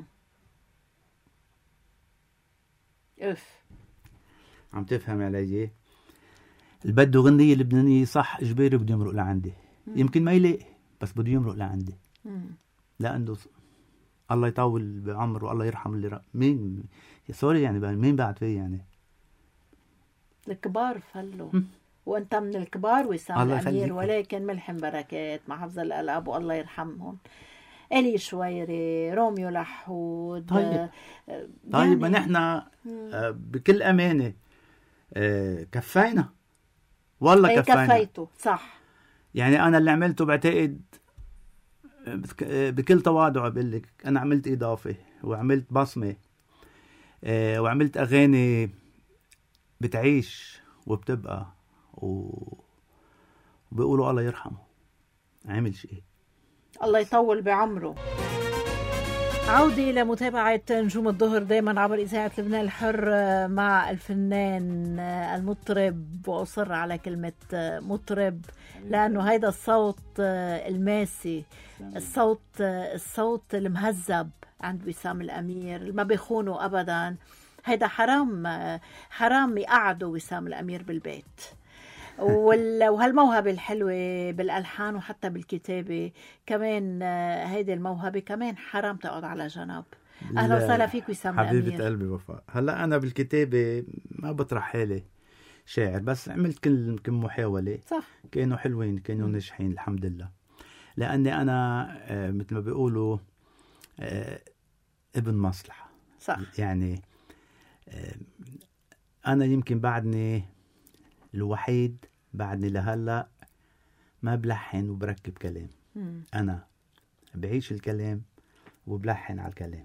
اف عم تفهم علي؟ اللي بده غنية لبنانية صح إجباري بده يمرق لعندي. مم. يمكن ما يلاقي بس بده يمرق لعندي، مم. لأنه ص- الله يطول بعمره والله يرحم اللي رأ... مين سوري يعني بقى مين بعد فيه يعني. الكبار فلوا مم. وانت من الكبار وسام الله الأمير، يخليك. ولكن ملحم بركات مع حفظ الألقاب والله يرحمهم، إلي شويري، روميو لحود. طيب. آه، طيب ما يعني- نحن مم. آه، بكل أمانة آه، كفينا والله ايه كفينا. كفيته صح. يعني أنا اللي عملته بعتقد آه، بك- آه، بكل تواضع بقول لك أنا عملت إضافة وعملت بصمة، آه، وعملت أغاني بتعيش وبتبقى و- وبيقولوا الله يرحمه عمل شيء. الله يطول بعمره. عودة إلى متابعة نجوم الظهر دائما عبر إذاعة لبنان الحر مع الفنان المطرب، وأصر على كلمة مطرب لأنه هيدا الصوت الماسي، الصوت الصوت المهذب عند وسام الأمير اللي ما بيخونه أبدا. هيدا حرام حرام يقعدوا وسام الأمير بالبيت. وهالموهبة الحلوة بالألحان وحتى بالكتابة كمان، هيدي الموهبة كمان حرام تقعد على جنب. أهلا وسهلا فيك وسام الأمير. حبيبة قلبي وفاء. هلا أنا بالكتابة ما بطرح حالي شاعر، بس عملت كل كم محاولة صح. كانوا حلوين كانوا ناجحين الحمد لله، لأني أنا آه، مثل ما بيقولوا آه، ابن مصلحة. صح. يعني آه، أنا يمكن بعدني الوحيد بعدني لهلأ ما بلحن وبركب كلام. مم. أنا بعيش الكلام وبلحن على الكلام.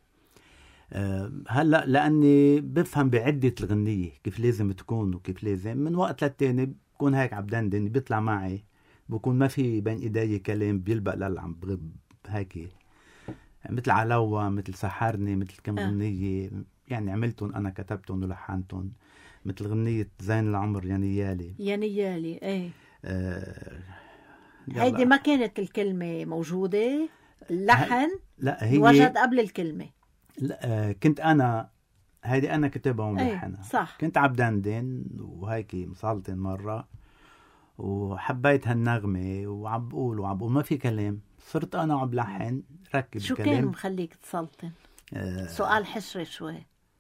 أه هلأ لأني بفهم بعدة الغنية كيف لازم تكون وكيف لازم من وقت للتاني بكون هيك عبدندن بيطلع معي بكون ما في بين إيدي كلام بيلبق للعم بغب هيك مثل علوة مثل سحرني مثل كم آه. غنية يعني عملتهم أنا كتبتهم ولحنتهم، مثل غنية زين العمر يا نيالي يا نيالي. ايه أه هيدي ما كانت الكلمة موجودة، اللحن لا هي وجد قبل الكلمة. لا آه كنت أنا هيدي أنا كتبها وملحنها. صح. كنت عبدندن وهيك مسلطن مرة وحبيت هالنغمة وعم بقول وعم بقول ما في كلام، صرت أنا وعم بلحن ركب شو الكلام. كان مخليك تسلطن؟ آه سؤال حشري شوي.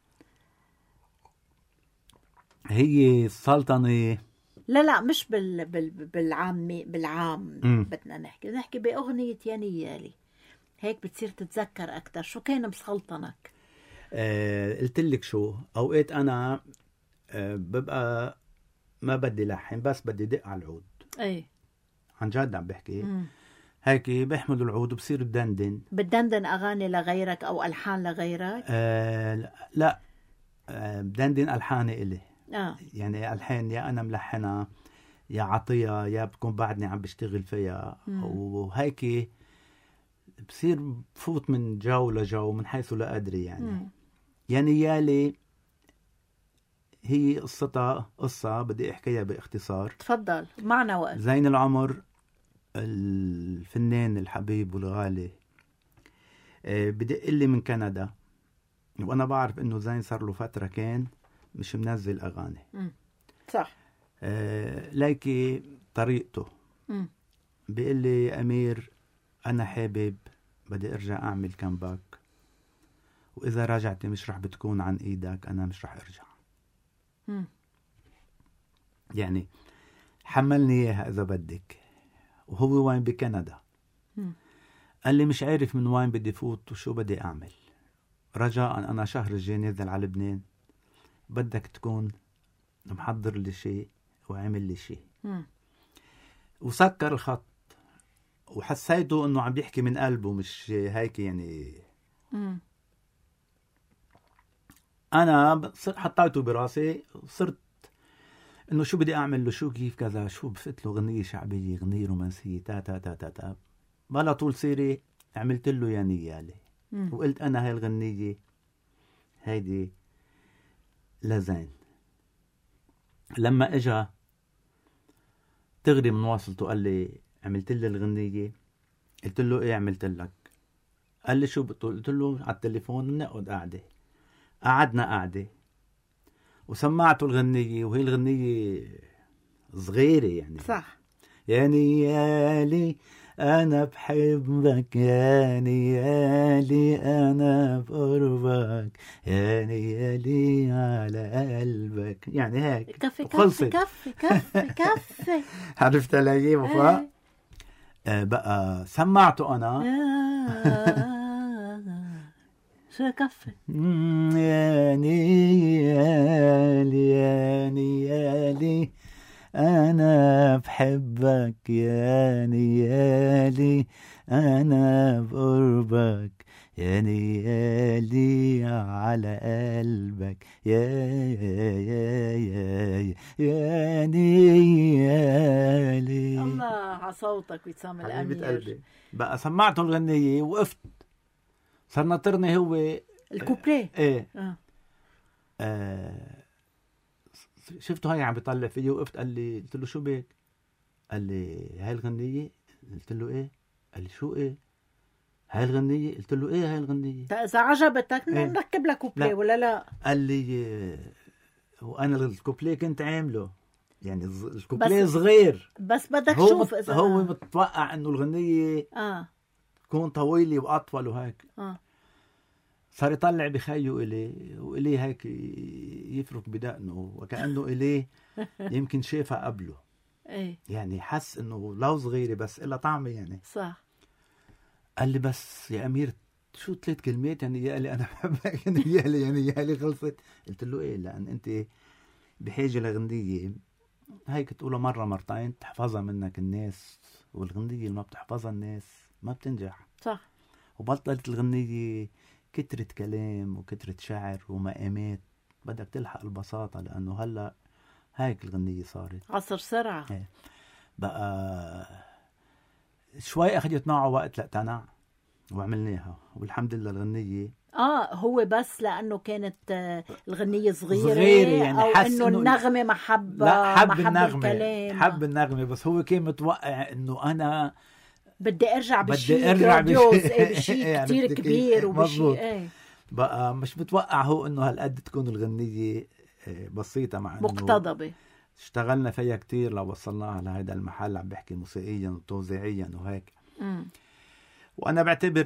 هي السلطنة لا لا مش بال بال بالعام بالعام مم. بدنا نحكي نحكي بأغنية يا نيالي، هيك بتصير تتذكر أكتر شو كان مسلطنك. آه قلت لك شو أوقات أنا آه ببقى ما بدي لحن بس بدي دق على العود. ايه عن جد عم بحكي. مم. هيك بحمل العود وبصير بدندن. بتدندن أغاني لغيرك أو ألحان لغيرك؟ آه لا, لا. آه بدندن ألحاني إلي. آه. يعني الحين يا أنا ملحنة يا عطية يا بكون بعدني عم بشتغل فيها. مم. وهيك بصير بفوت من جو لجو من حيث لا أدري يعني. مم. يعني يالي هي قصتها قصة بدي أحكيها باختصار. تفضل معنا وقت. زين العمر الفنان الحبيب والغالي آه بدق لي من كندا، وأنا بعرف إنه زين صار له فترة كان مش منزل أغاني. مم. صح. آه ليكي طريقته مم. بيقول لي أمير أنا حابب بدي أرجع أعمل كامباك، وإذا رجعتي مش رح بتكون عن إيدك أنا مش رح أرجع. مم. يعني حملني إياها إذا بدك. وهو وين بكندا. مم. قال لي مش عارف من وين بدي فوت وشو بدي أعمل، رجاء أنا شهر الجاي نازل على لبنان بدك تكون محضر لي شيء وعمل لي شيء. مم. وسكر الخط وحسيته انه عم بيحكي من قلبه مش هيك يعني. مم. انا حطيته براسي صرت انه شو بدي اعمل له، شو كيف كذا، شو بفت له غنية شعبية، غنية رومانسية، تا تا تا تا تا بلا طول سيري عملت له يا نيالي. وقلت انا هاي الغنية هيدي لزين. لما اجا تغري من واصلته قال لي عملت لي الغنية، قلت له ايه عملت لك؟ قال لي شو بتقول؟ قلت له على التليفون بنقعد قعدة. قعدنا قعدة وسمعته الغنية، وهي الغنية صغيرة يعني. صح. يا نيالي أنا بحبك، يا نيالي أنا بقربك، يا نيالي على قلبك، يعني هيك. كفي كفي كفي كفي كفي عرفت علي وفاء؟ آه بقى سمعته أنا شو كفي. يا نيالي يا نيالي أنا بحبك، يا نيالي أنا بقربك، يا نيالي على قلبك، يا يا يا يا يا نيالي. الله على صوتك ويتسام الأمير. حبيبة قلبي. بقى سمعته الغنية وقفت، صار ناطرني هو الكوبليه. ايه آه. آه شفته هاي عم بيطلع فيه، وقفت قال لي، قلت له شو بك؟ قال لي هاي الغنية؟ قلت له ايه؟ قال لي شو ايه؟ هاي الغنية؟ قلت له ايه هاي الغنية؟ إذا عجبتك إيه؟ نركب لك كوبليه لا. ولا لا؟ قال لي وانا الكوبليه كنت عامله، يعني الكوبليه صغير، بس بدك هو شوف مت... إذا هو متوقع انه الغنية اه تكون طويلة واطول وهيك. اه صار يطلع بخيه إلي، وإلي هيك يفرك بدقنه وكأنه إلي يمكن شافها قبله. ايه يعني حس إنه لو صغيرة بس إلا طعمة يعني. صح. قال لي بس يا أمير شو ثلاث كلمات يعني يالي أنا بحبك، يعني يالي يعني يالي خلصت. قلت له إيه، لأن أنت بحاجة لغنية هيك تقولها مرة مرتين تحفظها منك الناس، والغنية اللي ما بتحفظها الناس ما بتنجح. صح. وبطلت الغنية كترة كلام وكترة شعر ومقامات، بدك تلحق البساطة، لأنه هلأ هيك الغنية صارت عصر سرعة. ايه. بقى شوي أخذت معه وقت لقتنع وعملناها، والحمد لله الغنية اه هو بس لأنه كانت آه الغنية صغيرة, صغيرة يعني، أو حس إنه النغمة محبة. لا حب محب النغمة الكلام. حب النغمة، بس هو كان متوقع إنه أنا بدي أرجع بشيء بدي أرجع بشيء بشيء يعني كتير كبير وبشيء ايه. بقى مش متوقع هو إنه هالقد تكون الغنية بسيطة، مع إنه مقتضبة. اشتغلنا فيها كتير لو وصلناها لهذا المحل، عم بحكي موسيقيا وتوزيعيا وهيك. مم. وأنا بعتبر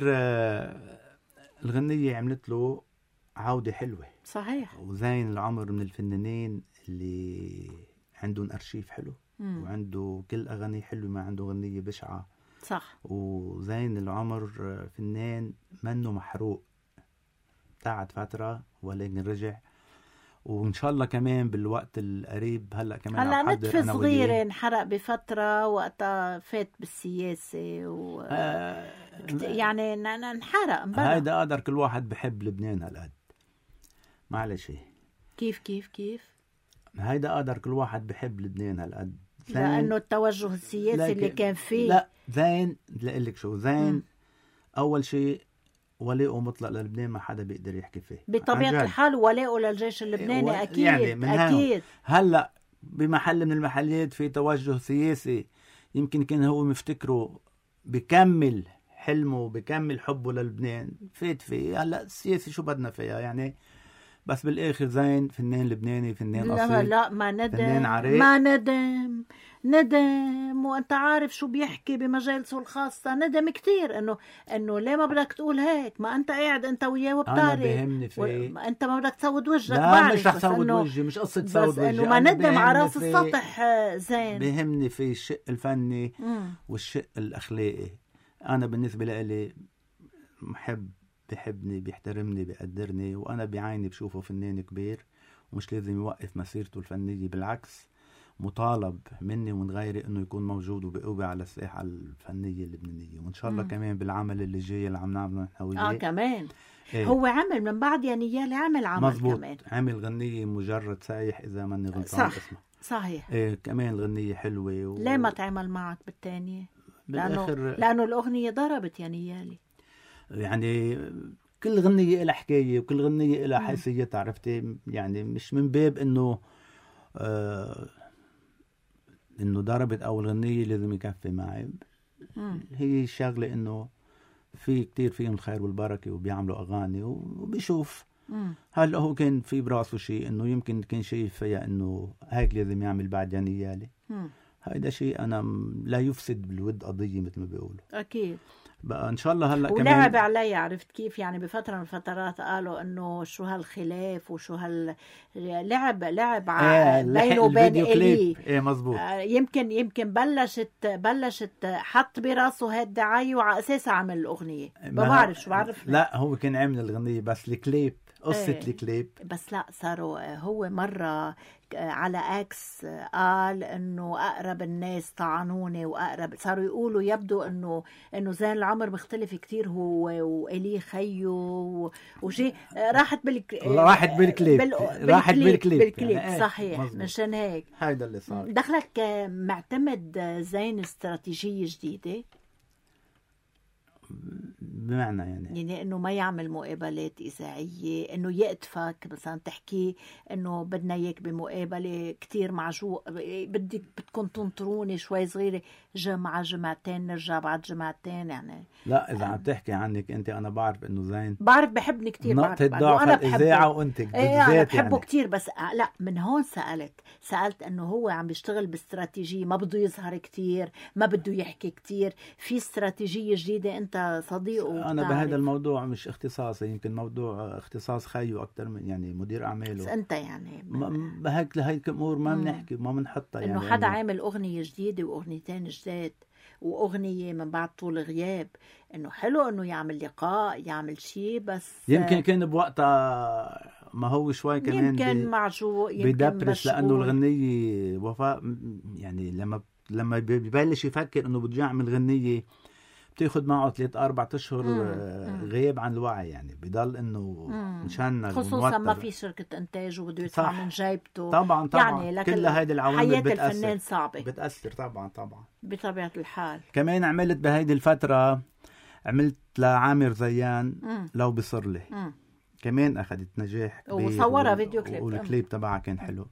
الغنية عملت له عودة حلوة. صحيح. وزين العمر من الفنانين اللي عندهم أرشيف حلو. مم. وعنده كل أغاني حلوة، ما عنده غنية بشعة. صح. وزين العمر فنان منه محروق، قعد فترة ولكن رجع، وإن شاء الله كمان بالوقت القريب. هلأ كمان هلأ نتفة صغيرة انحرق بفترة وقتها فات بالسياسة و... آه يعني انحرق. هيدا قدر كل واحد بحب لبنان هالقد، معلش. كيف كيف كيف هيدا قدر كل واحد بحب لبنان هالقد، لأنه التوجه السياسي اللي كان فيه. لا زين لقلك شو زين. م. أول شيء ولاءه مطلق للبنان، ما حدا بيقدر يحكي فيه بطبيعة الحال. ولاءه للجيش اللبناني و... أكيد يعني أكيد. هلأ بمحل من المحلات في توجه سياسي، يمكن كان هو مفتكره بكمل حلمه بكمل حبه للبنان، فات فيه. هلأ السياسة شو بدنا فيها يعني، بس بالآخر زين فنان لبناني، فنان أصيل. لا لا ما ندم، ما ندم ندم وانت عارف شو بيحكي بمجالسه الخاصة. ندم كتير انه انه ليه ما بدك تقول هيك، ما انت قاعد انت وياه وبتعرف. انا بهمني في و... انت ما بدك تسود وجهك. لا مش رح سود وجهي، مش قصة سود وجهي، انه ما ندم على راس السطح. زين بهمني في الشق الفني مم. والشق الاخلاقي. انا بالنسبة لي محب بحبني بيحترمني بيقدرني، وانا بعيني بشوفه فنان كبير ومش لازم يوقف مسيرته الفنية، بالعكس مطالب مني ومن غيري انه يكون موجود وبقوي على الساحة الفنية اللبنانية. وان شاء الله م. كمان بالعمل اللي جاي اللي عم نعمله نحن وياه. اه كمان إيه. هو عمل من بعد يعني يالي عمل عمل مزبوط. كمان عمل غنية مجرد سايح اذا ماني غلطان اسمه. صحيح. إيه كمان الغنية حلوة و... ليه ما تعمل معك بالتانية؟ لأنه بالآخر لأنه الأغنية ضربت يا نيالي. يعني كل غنية إلها حكاية وكل غنية إلها حيثيتها، عرفتي؟ يعني مش من باب إنه آه إنه ضربت أول غنية لازم يكفي معي. مم. هي الشغلة إنه في كتير فيهم الخير والبركة وبيعملوا أغاني وبيشوف. مم. هلا هو كان في براسه شيء إنه يمكن كان شايف فيها إنه هيك لازم يعمل بعد نيالي. هيدا شيء أنا لا يفسد بالود قضية مثل ما بيقولوا. أكيد. بقى إن شاء الله هلا كمان ولعب علي. عرفت كيف يعني؟ بفترة من الفترات قالوا إنه شو هالخلاف وشو هال لعب لعب آه بينه وبين إلي. إيه مزبوط. آه يمكن يمكن بلشت بلشت حط براسه هالدعاية وعلى أساسها عمل الأغنية. ما بعرف شو بعرف. لا هو كان عامل الغنية بس الكليب قصة ايه. الكليب بس لا صاروا هو مرة على اكس قال انه اقرب الناس طعنوني واقرب صاروا يقولوا يبدو انه انه زين العمر مختلف كتير هو والي خيو وشيء. راحت بالك راحت بالكليب بال... راحت بالكليب بالكليب يعني صحيح. مزبوط. مشان هيك هيدا اللي صار. دخلك معتمد زين استراتيجية جديدة بمعنى يعني يعني انه ما يعمل مقابلات اذاعيه، انه يقتفك مثلا تحكي انه بدنا اياك بمقابله كتير معجوق، بدك بدكم تنطروني شوي صغيره جمعه جمعتين نرجع بعد جمعتين يعني. لا اذا عم تحكي عنك انت انا بعرف انه زين بعرف بحبني كتير، نقطة ضعف الاذاعه وانت ايه انا بحبه يعني. كتير بس لا من هون سالت سالت انه هو عم بيشتغل باستراتيجيه، ما بده يظهر كتير، ما بده يحكي كتير، في استراتيجيه جديده. انت صديقه انا بهذا الموضوع مش اختصاصي، يمكن موضوع اختصاص خيو اكثر من يعني مدير اعماله. بس انت يعني بهيك لهيك امور ما بنحكي ما بنحطها يعني انه حدا عامل اغنيه جديده واغنيتين جداد واغنيه من بعد طول غياب، انه حلو انه يعمل لقاء يعمل شيء. بس يمكن كان بوقتها ما هو شوي كمان يمكن معجوق يمكن بيدبرس لانه الغنيه وفاء يعني لما لما ببلش يفكر انه بده يعمل غنيه بتاخد معه ثلاث أربع أشهر غياب عن الوعي، يعني بضل إنه مشان خصوصا ما في شركة إنتاج وبده يدفع من جيبته. طبعا طبعا يعني كل هيدي العوامل حياة بتأثر. الفنان صعبة بتأثر طبعا طبعا بطبيعة الحال. كمان عملت بهيدي الفترة عملت لعامر زيان مم. لو بصر لي مم. كمان أخذت نجاح كبير وصورها فيديو كليب والكليب تبعها كان حلو.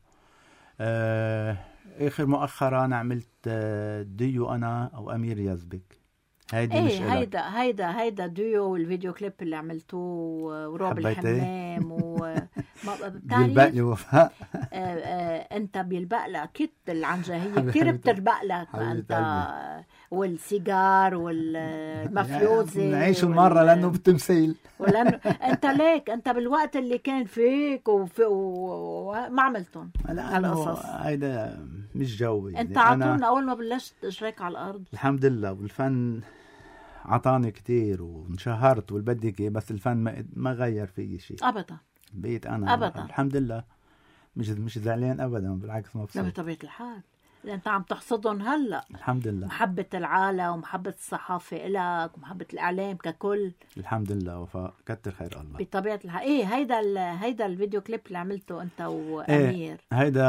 آه آخر مؤخرا عملت آه ديو أنا أو أمير يزبك. هيدي ايه مش هيدا هيدا هيدا ديو والفيديو كليب اللي عملتوه ورعب الحمام و بيلبقلي وفاء. انت بيلبقلك اكيد العنجهيه كثير بتربقلك انت والسيجار والمافيوزي نعيش المره لانه بالتمثيل ولانه انت ليك انت بالوقت اللي كان فيك وفي وما عملتهم هالقصص. هيدا مش جوي انت يعني عطونا اول ما بلشت اجريك على الارض. الحمد لله والفن عطاني كتير وانشهرت والبدك بس الفن ما, ما غير فيي شيء ابدا. بقيت انا ابدا الحمد لله مش مش زعلان ابدا بالعكس مبسوط. بطبيعه الحال انت عم تحصدهم هلا الحمد لله. محبه العالم ومحبه الصحافه لك ومحبه الاعلام ككل الحمد لله وفاء كتر خير الله. بطبيعه الحال. ايه هيدا هيدا الفيديو كليب اللي عملته انت وامير. إيه هيدا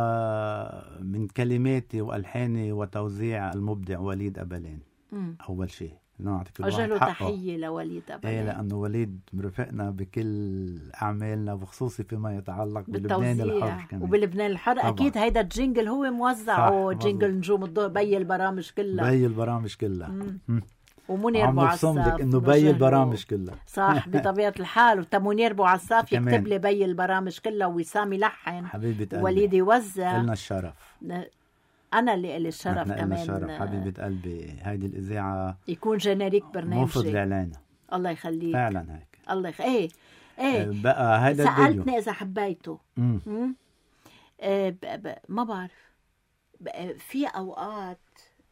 من كلماتي والحاني وتوزيع المبدع وليد أبلين. مم. اول شيء نعطيك أجل تحية لوليد أبلين. إيه لأنه وليد مرفقنا بكل أعمالنا وخصوصي فيما يتعلق بلبنان الحر كمان. وبلبنان الحر طبعا. أكيد هيدا الجينجل هو موزعه جينجل نجوم الضوء بي البرامج كلها بي البرامج كلها ومنير بو عساف عم إنه بي البرامج كلها صح بطبيعة الحال. وتا منير بو عساف يكتب لي بي البرامج كلها ويسامي لحن حبيبة وليد يوزع. لنا الشرف أنا اللي إلي الشرف كمان. الشرف حبيبة قلبي. هيدي الإذاعة يكون جينيريك برنامجي مفضل علينا. الله يخليك فعلا هيك. الله يخ... إيه إيه بقى هيدا سألتني إذا حبيته. امم إيه ب... ب... ما بعرف ب... في أوقات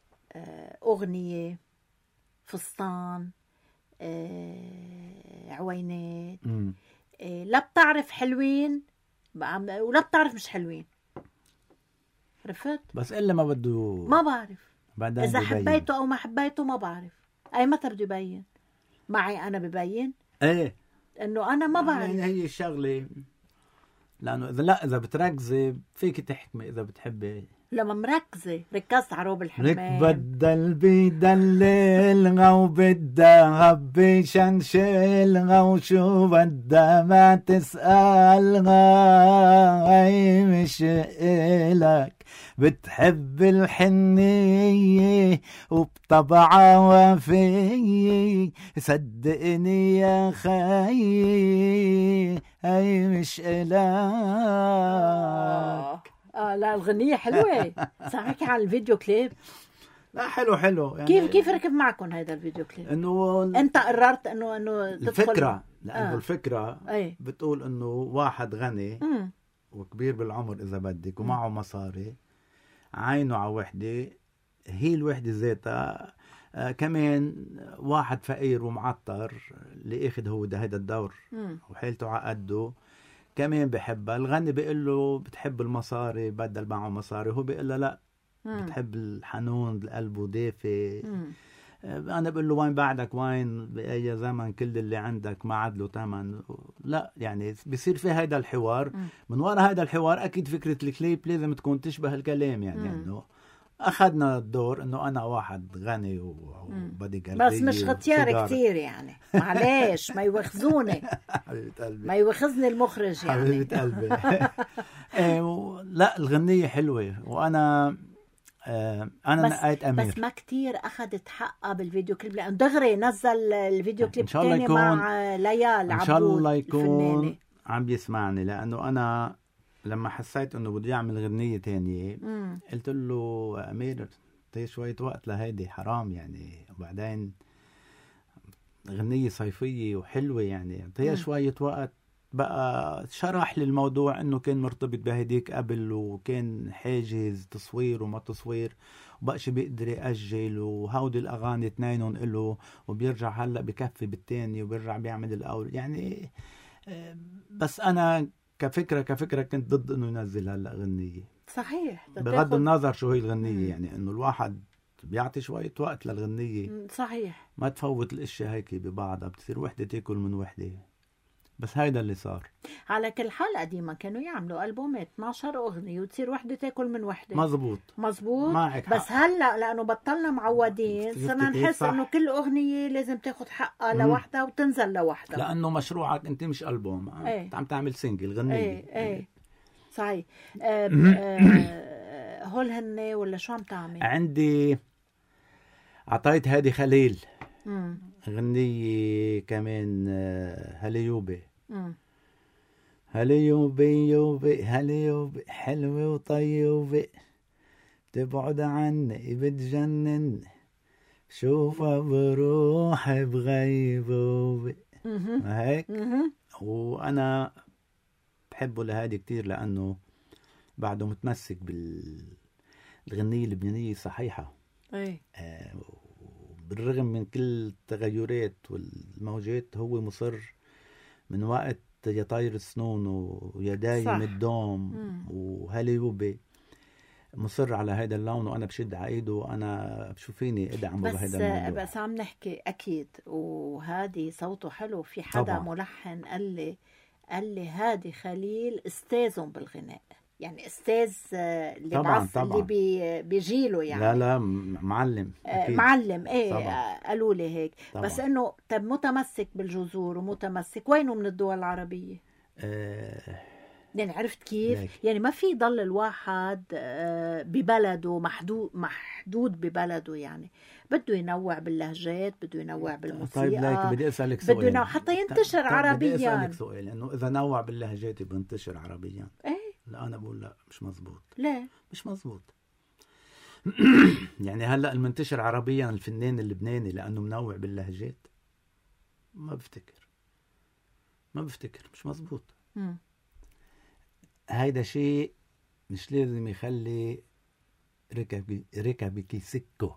أغنية فستان إيه... عوينات إيه... لا بتعرف حلوين ولا بتعرف مش حلوين. عرفت؟ بس إلا ما بده ما بعرف إذا بيبين. حبيته أو ما حبيته ما بعرف. أي متى بده يبين معي أنا ببين إيه إنه أنا ما بعرف. يعني هي الشغلة لانه اذا لا اذا بتركزي فيك تحكمي اذا بتحبي. لما مركزة ركزت على روب الحمام. لك بدل بيدللها وبدها بشنشلها وشو بدها ما تسألها هي مش إلك بتحب الحنية وبطبعها وفية صدقني يا خيي هي مش إلك. اه لا الغنية حلوة. سامعك على الفيديو كليب. لا حلو حلو يعني كيف كيف ركب معكم هذا الفيديو كليب؟ انه انت قررت انه انه تدخل الفكرة لانه آه. الفكرة أي. بتقول انه واحد غني م. وكبير بالعمر اذا بدك ومعه مصاري عينه على وحدة هي الوحدة ذاتها آه كمان واحد فقير ومعطر اللي اخذ هو ده هذا الدور م. وحيلته على قده كمان بحبها. الغني بيقول له بتحب المصاري بدل معه مصاري هو بيقول له لا مم. بتحب الحنون القلب ودافي. انا بقول له وين بعدك وين باي زمن كل اللي عندك ما عاد له ثمن. لا يعني بيصير في هذا الحوار مم. من وراء هذا الحوار اكيد فكره الكليب لازم تكون تشبه الكلام يعني انه اخذنا الدور انه انا واحد غني وبدي قلبي بس مش ختيار كتير يعني معلش ما يوخزوني حبيبة قلبي ما يوخزني المخرج يعني حبيبة قلبي. لا الغنية حلوة وانا آه انا نقيت امير بس ما كتير اخذت حقها بالفيديو كليب لانه دغري نزل الفيديو كليب الثاني مع ليال عبود ان شاء الله يكون عم بيسمعني لانه انا لما حسيت انه بدي اعمل غنية تانية مم. قلت له امير تي شوية وقت لهيدي حرام يعني وبعدين غنية صيفية وحلوة يعني تي شوية وقت. بقى شرح لي الموضوع انه كان مرتبط بهديك قبل وكان حاجز تصوير وما تصوير وبقش بيقدر يأجل وهودي الاغاني اثنينهم له وبيرجع هلا بكفي بالتاني وبيرجع بيعمل الاول يعني. بس انا كفكرة كفكرة كنت ضد انه ينزل هلا غنية صحيح بغض النظر شو هي الغنية مم. يعني انه الواحد بيعطي شوية وقت للغنية صحيح ما تفوت الاشياء هيك ببعضها بتصير وحدة تاكل من وحدة. بس هيدا اللي صار. على كل حال قديما كانوا يعملوا ألبومات اثناشر أغنية وتصير وحدة تاكل من وحدة مزبوط مزبوط بس هلا لأنه بطلنا معودين صرنا نحس إنه كل أغنية لازم تاخد حقها لوحدها وتنزل لوحدها لأنه مشروعك أنت مش ألبوم ايه. عم تعمل سينجل غنية ايه. ايه. صحيح. آه آه هول هن ولا شو عم تعمل؟ عندي عطيت هادي خليل مم. غنية كمان هلي يوبي هلي يوبي يوبي هلي يوبي حلوة وطيوبة تبعد عني بتجنن شوفها بروحي بغيبوبة هيك. وأنا بحبه لهادي كتير لأنه بعده متمسك بالغنية اللبنانية صحيحة ايه. آه بالرغم من كل التغيرات والموجات هو مصر من وقت يا طاير السنون ويا دايم الدوم وهاليوبي مصر على هذا اللون وانا بشد على ايده وانا بشوفيني ادعمه بهذا الموضوع. بس عم نحكي اكيد وهادي صوته حلو. في حدا طبعا. ملحن قال لي قال لي هادي خليل استاذهم بالغناء يعني استاذ اللي طبعا طبعا اللي بي بيجيله يعني لا لا معلم أكيد. معلم ايه طبعا. قالوا لي هيك طبعا. بس انه طب متمسك بالجذور ومتمسك وينه من الدول العربية أه يعني عرفت كيف ليك. يعني ما في ضل الواحد ببلده محدود محدود ببلده يعني بده ينوع باللهجات بده ينوع بالموسيقى. طيب ليك بدي اسالك سؤال بده ينوع حتى ينتشر طيب عربيا. بدي اسالك سؤال لانه اذا نوع باللهجات بينتشر عربيا ايه لا أنا بقول لا مش مزبوط. ليه؟ مش مزبوط. يعني هلأ المنتشر عربيا الفنان اللبناني لأنه منوع باللهجات ما بفتكر ما بفتكر مش مزبوط. مم. هيدا شيء مش لازم يخلي ركبي ركبك يسكه.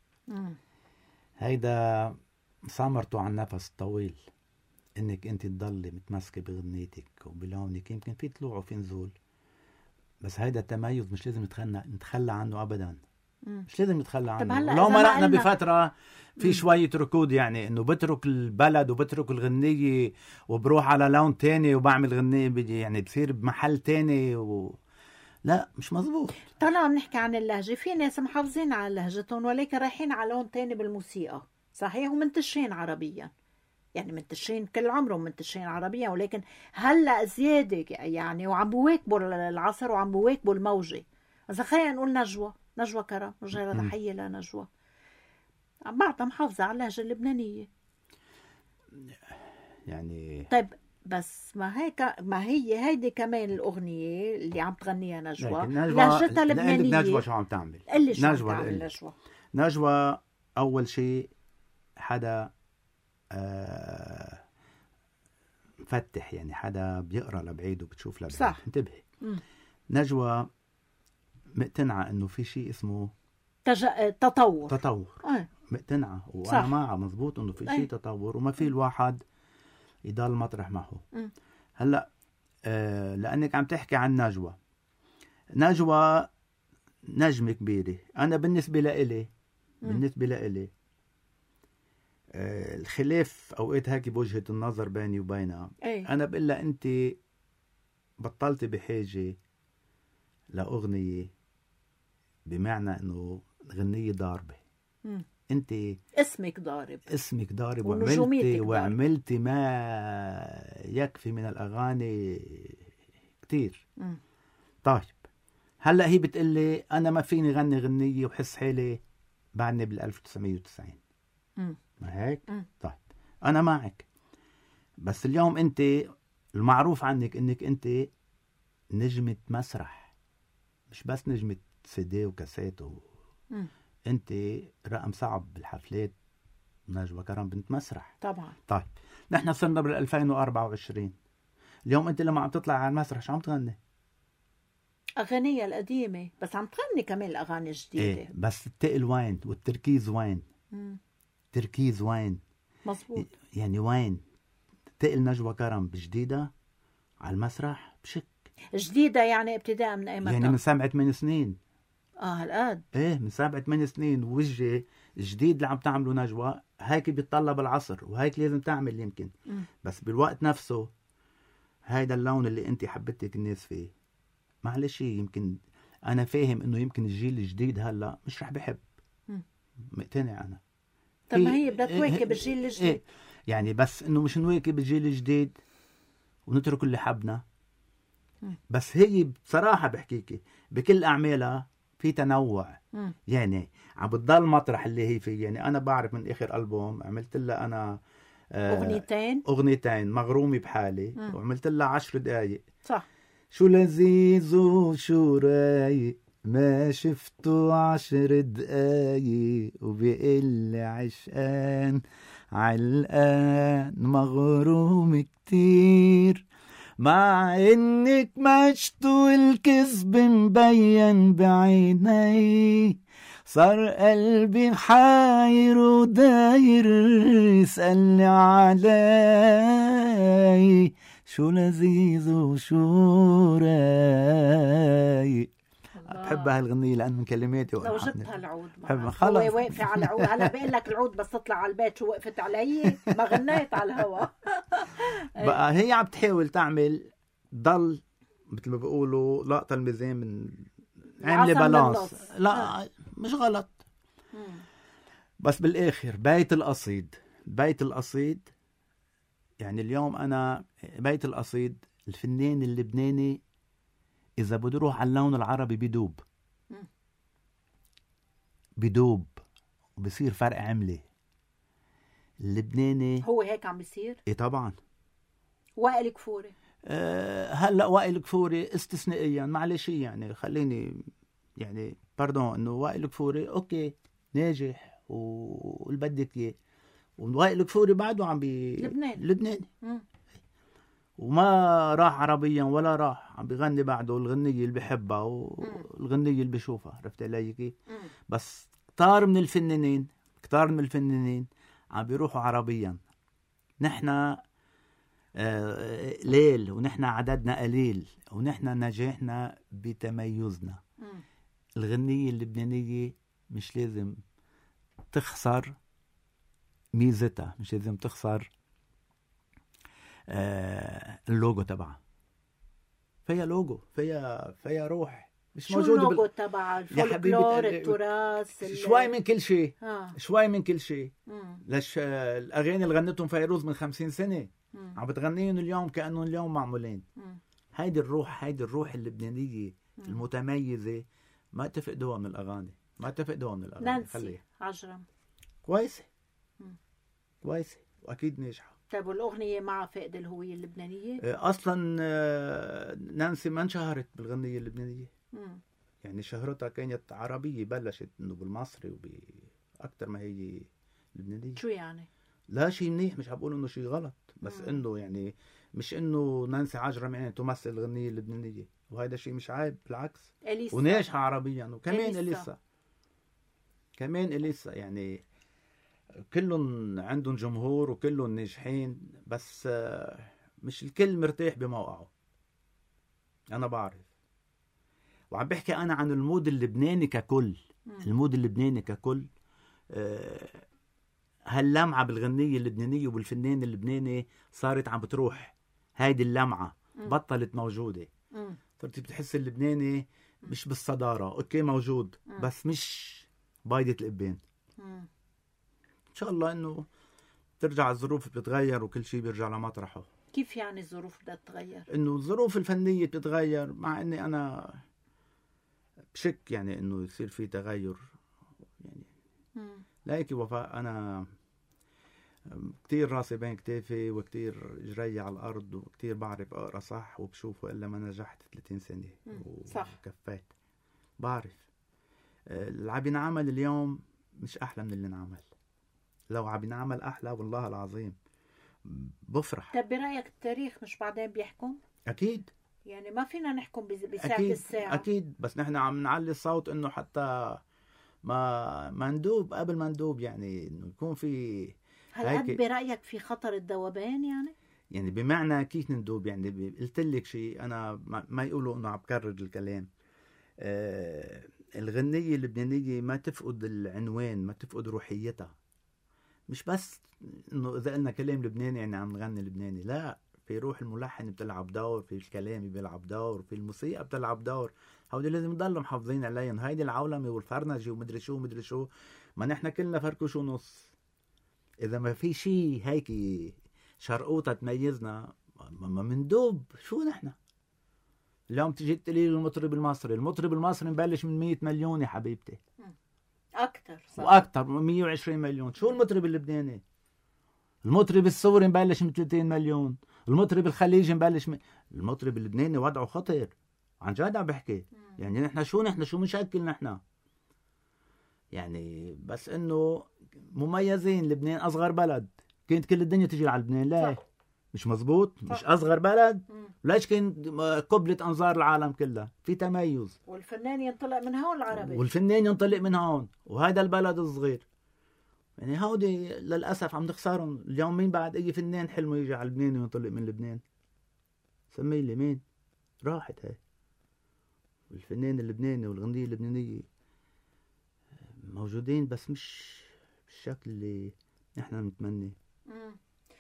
هيدا ثمرته عن نفس طويل انك انت تضلي متمسكه بغنيتك وبلونك يمكن في طلوع وفي نزول بس هيدا التميز مش لازم نتخلى نتخلى عنه ابدا. مش لازم نتخلى عنه. هلأ لو إذا ما ما رحنا قلنا- بفترة في مم. شوية ركود، يعني انه بترك البلد وبترك الغنية وبروح على لون تاني وبعمل غنية بيجي يعني بصير بمحل تاني و... لا مش مزبوط. طالما بنحكي عن اللهجة، في ناس محافظين على لهجتهم ولكن رايحين على لون تاني بالموسيقى، صحيح، ومنتشرين عربيا، يعني منتشرين كل عمرهم منتشرين عربيا، ولكن هلا زيادة يعني، وعم بواكبوا العصر وعم بواكبوا الموجة. إذا خلينا نقول نجوى، نجوى كرم، وجهة مم. تحية لنجوى، بعدها محافظة على اللهجة اللبنانية. يعني طيب بس ما هيك، ما هي هيدي كمان الأغنية اللي عم تغنيها نجوى لكن نجوى لهجتها لقلك لبنانية. نجوى شو عم تعمل؟ قلي شو عم نجوى تعمل لقلك. نجوى. نجوى أول شيء حدا آه مفتح، يعني حدا بيقرأ لبعيد وبتشوف لبعيد. صح. انتبهي. مم. نجوى مقتنعة إنه في شيء اسمه تج... تطور. تطور. آه. مقتنعة وأنا صح. معها مزبوط إنه في أي. شيء تطور وما في الواحد يضل مطرح معه. مم. هلا آه لأنك عم تحكي عن نجوى. نجوى نجمة كبيرة. أنا بالنسبة لإلي مم. بالنسبة لإلي آه الخلاف أوقات هيك بوجهة النظر بيني وبينها. أي. أنا بقول لها أنت بطلت بحاجة لأغنية، بمعنى إنه غنية ضاربة. مم. أنت اسمك ضارب، اسمك ضارب ونجوميتك وعملتي ضارب. وعملتي ما يكفي من الأغاني كتير. مم. طيب هلا هي بتقلي أنا ما فيني غني غنية وحس حالي بعدني بال ألف وتسعمية وتسعين. مم. ما هيك؟ مم. طيب أنا معك، بس اليوم أنت المعروف عنك إنك أنت نجمة مسرح، مش بس نجمة سيدي وكاسيت و... مم. أنت رقم صعب بالحفلات. نجوى كرم بنت مسرح. طبعا. طيب نحن صرنا بال ألفين وأربعة وعشرين. اليوم أنت لما عم تطلع على المسرح شو عم تغني؟ أغانيها القديمة، بس عم تغني كمان الأغاني الجديدة. إيه بس التقل وين والتركيز وين؟ مم. تركيز وين؟ مزبوط. يعني وين تقل نجوى كرم بجديدة على المسرح بشك جديدة يعني ابتداء من أي متى؟ يعني من سبعة ثمان سنين. آه هالقد. ايه من سبعة ثمان سنين. وجه جديد اللي عم تعمله نجوى هيك بيتطلب العصر وهيك لازم تعمل يمكن. مم. بس بالوقت نفسه هيدا اللون اللي انت حبتك الناس فيه. معلش يمكن انا فاهم انه يمكن الجيل الجديد هلا مش رح بحب. مم. مقتنع انا. طب ما هي بدها تواكب الجيل الجديد. إيه يعني بس انه مش نواكب الجيل الجديد ونترك اللي حبنا. مم. بس هي بصراحة بحكيكي بكل أعمالها في تنوع. مم. يعني عم بتضل مطرح اللي هي فيه. يعني أنا بعرف من آخر ألبوم عملت لها أنا آه أغنيتين أغنيتين مغرومي بحالي. مم. وعملت لها عشر دقايق. صح. شو لذيذ وشو رايق ما شفته عشر دقايق وبيقل عشقان علقان مغروم كتير مع انك مشتو الكذب مبين بعيني صار قلبي حاير وداير يسألني علي شو لذيذ وشو رايق. بحب هالغنية لأن من كلماتي لو جبتها العود بحب خلص. هو واقفة على العود. هلا بقول لك العود بس تطلع على البيت شو وقفت علي، ما غنيت على الهوا. بقى هي عم تحاول تعمل ضل مثل ما بيقولوا لقطة الميزان من عاملة بالانس. لا آه. مش غلط. مم. بس بالآخر بيت القصيد بيت القصيد يعني اليوم أنا بيت القصيد الفنان اللبناني إذا بده يروح على اللون العربي بيدوب مم. بيدوب وبصير فرق عملي. اللبناني هو هيك عم بيصير. إيه طبعا. وائل كفوري أه هلا وائل كفوري استثنائيا معلش يعني خليني يعني باردون انه وائل كفوري اوكي ناجح واللي بدك اياه. ووائل كفوري بعده عم بي لبناني لبناني مم. وما راح عربيا ولا راح عم بيغني بعده الغنية اللي بحبها والغنية اللي بشوفها. عرفت علي كيف؟ بس كتار من الفنانين كتار من الفنانين عم بيروحوا عربيا. نحنا آه ليل ونحن عددنا قليل ونحن نجاحنا بتميزنا. مم. الغنية اللبنانية مش لازم تخسر ميزتها، مش لازم تخسر آه اللوجو تبعها. فيها لوجو، فيها فيها روح مش شو موجودة اللوجو بال... تبع يا حبيبة الفولكلور قلبي، التراث شوي من كل شيء. آه. شوي من كل شيء. مم. ليش الأغاني اللي غنتهم فيروز من خمسين سنة مم. عم بتغنيهم اليوم كأنهم اليوم معمولين. مم. هيدي الروح، هيدي الروح اللبنانية مم. المتميزة ما تفقدوها من الأغاني، ما تفقدوها من الأغاني. نانسي خليها عجرم كويسة. مم. كويسة وأكيد ناجحة. طيب والأغنية مع فقد الهوية اللبنانية؟ أصلا نانسي ما انشهرت بالغنية اللبنانية. مم. يعني شهرتها كانت عربية، بلشت إنه بالمصري وبأكتر ما هي لبنانية. شو يعني؟ لا شيء منيح، مش هقول إنه شيء غلط، بس مم. إنه يعني مش إنه نانسي عجرم يعني تمثل الغنية اللبنانية، وهذا شيء مش عيب، بالعكس. إليسا. وناجحة عربيا، وكمان إليسا. إليسا كمان إليسا يعني كلهم عندهم جمهور وكلهم ناجحين، بس مش الكل مرتاح بموقعه. أنا بعرف، وعم بحكي أنا عن المود اللبناني ككل. مم. المود اللبناني ككل أه هاللمعة بالغنية اللبنانية وبالفنان اللبناني صارت عم بتروح. هيدي اللمعة مم. بطلت موجودة. مم. صرت بتحس اللبناني مش بالصدارة، أوكي موجود مم. بس مش بايدة الإبان. مم. إن شاء الله إنه ترجع الظروف بتتغير وكل شيء بيرجع لمطرحه. كيف يعني الظروف بدها تتغير؟ إنه الظروف الفنية بتتغير، مع إني أنا بشك يعني إنه يصير في تغير يعني. مم. لايك وفاء، أنا كتير راسي بين كتافي وكتير جري على الأرض وكتير بعرف أقرأ صح وبشوفه، إلا ما نجحت ثلاثين سنة صح. وكفيت. بعرف اللي عم ينعمل اليوم مش أحلى من اللي نعمل. لو عم ينعمل أحلى والله العظيم بفرح. طب برأيك التاريخ مش بعدين بيحكم؟ أكيد يعني ما فينا نحكم بساعة أكيد الساعة. أكيد، بس نحن عم نعلي الصوت إنه حتى ما ما ندوب قبل ما ندوب، يعني إنه يكون في هل قد برأيك في خطر الذوبان يعني؟ يعني بمعنى كيف ندوب؟ يعني قلت لك شيء أنا ما يقولوا إنه عم بكرر الكلام. آه الغنية اللبنانية ما تفقد العنوان، ما تفقد روحيتها. مش بس إنه إذا قلنا كلام لبناني يعني عم نغني لبناني، لا، في روح الملحن بتلعب دور، في الكلام بيلعب دور، في الموسيقى بتلعب دور. هودي لازم نضلوا محافظين عليهم. هيدي العولمة والفرنجة ومدري شو مدري شو، ما نحن كلنا فركوش ونص. إذا ما في شيء هيك شرقوطة تميزنا ما مندوب. شو نحن اليوم تجي تقولي المطرب المصري، المطرب المصري مبلش من مية مليون يا حبيبتي، أكتر صح. وأكتر مية وعشرين مليون. شو المطرب اللبناني؟ المطرب السوري مبلش من ثلاثين مليون، المطرب الخليجي مبلش من... المطرب اللبناني وضعه خطر عن جد. عم بحكي يعني نحن شو نحن شو مشكل نحن يعني، بس إنه مميزين. لبنان أصغر بلد، كانت كل الدنيا تجي على لبنان. لا صح. مش مزبوط صح. مش أصغر بلد. مم. ليش كان قبلة أنظار العالم كلها؟ في تميز، والفنان ينطلق من هون العربي، والفنان ينطلق من هون، وهذا البلد الصغير. يعني هودي للأسف عم نخسرهم اليوم. مين بعد أي فنان حلمه يجي على لبنان وينطلق من لبنان؟ سمي لي مين؟ راحت هاي. الفنان اللبناني والغنية اللبنانية موجودين بس مش بالشكل اللي نحن نتمنى. أه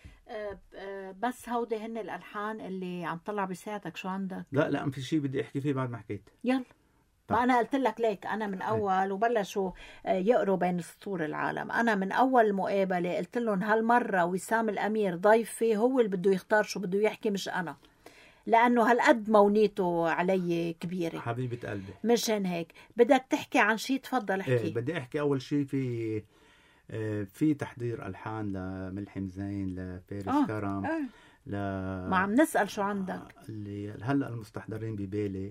أه بس هودي هن الألحان اللي عم طلع بساعتك. شو عندك؟ لا لا في شيء بدي أحكي فيه بعد ما حكيت. يلا. ما أنا قلت لك ليك أنا من أول وبلشوا يقروا بين سطور العالم. أنا من أول مقابلة قلت لهم هالمرة وسام الأمير ضيفي هو اللي بده يختار شو بده يحكي مش أنا، لأنه هالقد مونيته علي كبيرة حبيبة قلبي. مشان هيك بدك تحكي عن شيء تفضل احكي. إيه بدي أحكي أول شيء في في تحضير ألحان لملحم زين، لفارس آه. كرم آه. ل... ما عم نسأل شو عندك اللي هلأ المستحضرين ببالي.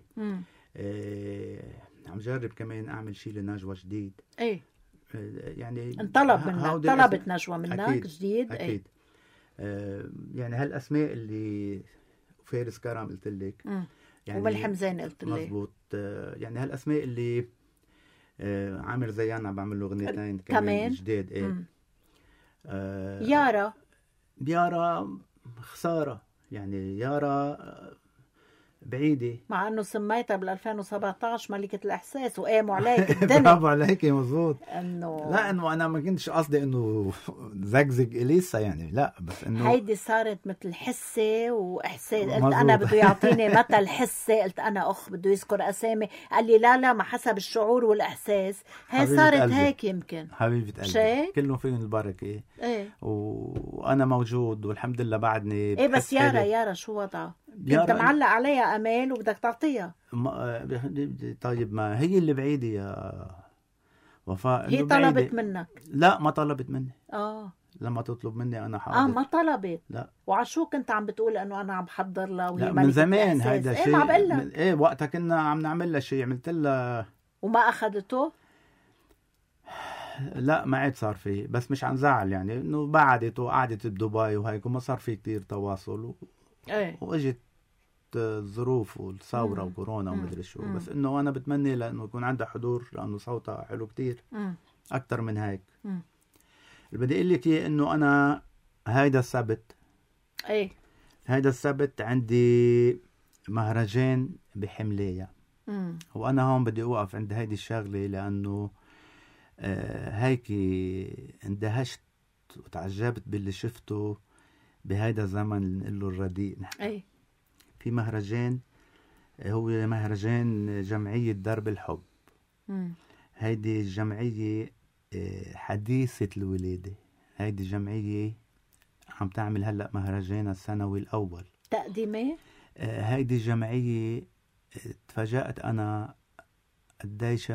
إيه عم جرب كمان أعمل شيء لنجوى جديد. إيه يعني انطلب منك، طلبت نجوى منك أكيد. جديد. أكيد. إيه يعني هالأسماء اللي فارس كرم قلت لك يعني وملحم زين قلت لك مزبوط. يعني هالأسماء اللي آه عامر زيان عم بعمل له اغنيتين كمان جديد. ايه آه يارا يارا خسارة يعني. يارا بعيدة. مع انه سميتها بال ألفين وسبعطعش ملكة الاحساس وقاموا عليك الدنيا. برافو عليك، مزبوط. انه لا انه انا ما كنتش قصدي انه زقزق اليسا يعني، لا بس انه هيدي صارت مثل حسة واحساس. قلت مزبوط. انا بده يعطيني مثل حسة، قلت انا اخ بده يذكر اسامي، قال لي لا لا ما حسب الشعور والاحساس. هي حبيبة صارت قلبي. هيك يمكن حبيبة مش قلبي، هيك؟ كلهم فيهم البركة. ايه وانا موجود والحمد لله بعدني. ايه بس بحس يارا حالي- يارا شو وضعها؟ يارا انت معلق عليها امال وبدك تعطيها. ما طيب ما هي اللي بعيدة يا وفاء، هي إنه طلبت بعيدة. منك؟ لا ما طلبت مني. اه لما تطلب مني انا حاضر. اه ما طلبت. لا وعشو كنت عم بتقول انه انا عم بحضر لها وهي لا ملكة من زمان الإحساس؟ هيدا ايه شيء. ما عم بقول لك. من- ايه وقتها كنا عم نعمل لها شيء، عملت لها. وما اخذته؟ لا ما عاد صار في، بس مش عن زعل يعني، انه بعدت وقعدت بدبي وهيك وما صار في كتير تواصل و... ايه واجت الظروف والثورة مم. وكورونا مم. ومدري شو. مم. بس انه انا بتمنى لانه يكون عندها حضور، لانه صوتها حلو كتير مم. اكتر من هيك. مم. اللي بدي اقول لك اياه انه انا هيدا السبت ايه هيدا السبت عندي مهرجان بحملية. مم. وانا هون بدي اوقف عند هيدي الشغلة، لانه آه هيك اندهشت وتعجبت باللي شفته بهيدا الزمن نقول له الرديء. ايه في مهرجان، هو مهرجان جمعية درب الحب. مم. هيدي الجمعية آه، حديثة الولادة. هيدي الجمعية عم تعمل هلأ مهرجان السنوي الأول. تقديمي. آه، هيدي الجمعية آه، تفاجأت أنا قديش،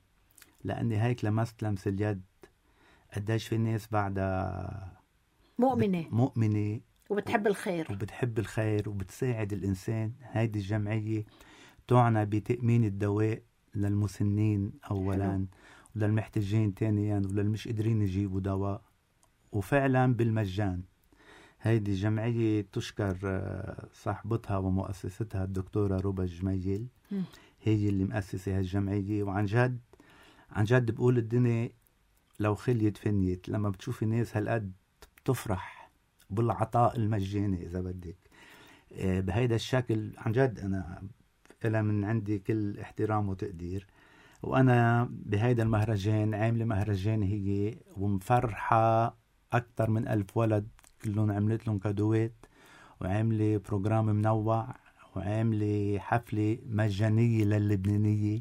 لأني هيك لمست لمس اليد قديش في ناس بعدها مؤمنة مؤمنة وبتحب الخير. وبتحب الخير وبتساعد الإنسان. هيدي الجمعية تعنى بتأمين الدواء للمسنين أولا، حلو. وللمحتاجين ثانيا، وللمش قادرين يجيبوا دواء، وفعلا بالمجان. هيدي الجمعية تشكر آه، صاحبتها ومؤسستها الدكتورة روبا الجميل. مم. هي اللي مؤسسة هالجمعية. وعن جد عن جد بقول الدنيا لو خليت فنيت لما بتشوفي ناس هالقد بتفرح بالعطاء المجاني إذا بدك آه، بهيدا الشكل. عن جد أنا إلى من عندي كل احترام وتقدير. وأنا بهيدا المهرجان عاملة مهرجان هي ومفرحة أكتر من ألف ولد، كلهم عملت لهم كادوات، وعاملة بروجرام منوع، وعاملة حفلة مجانية للبنانية.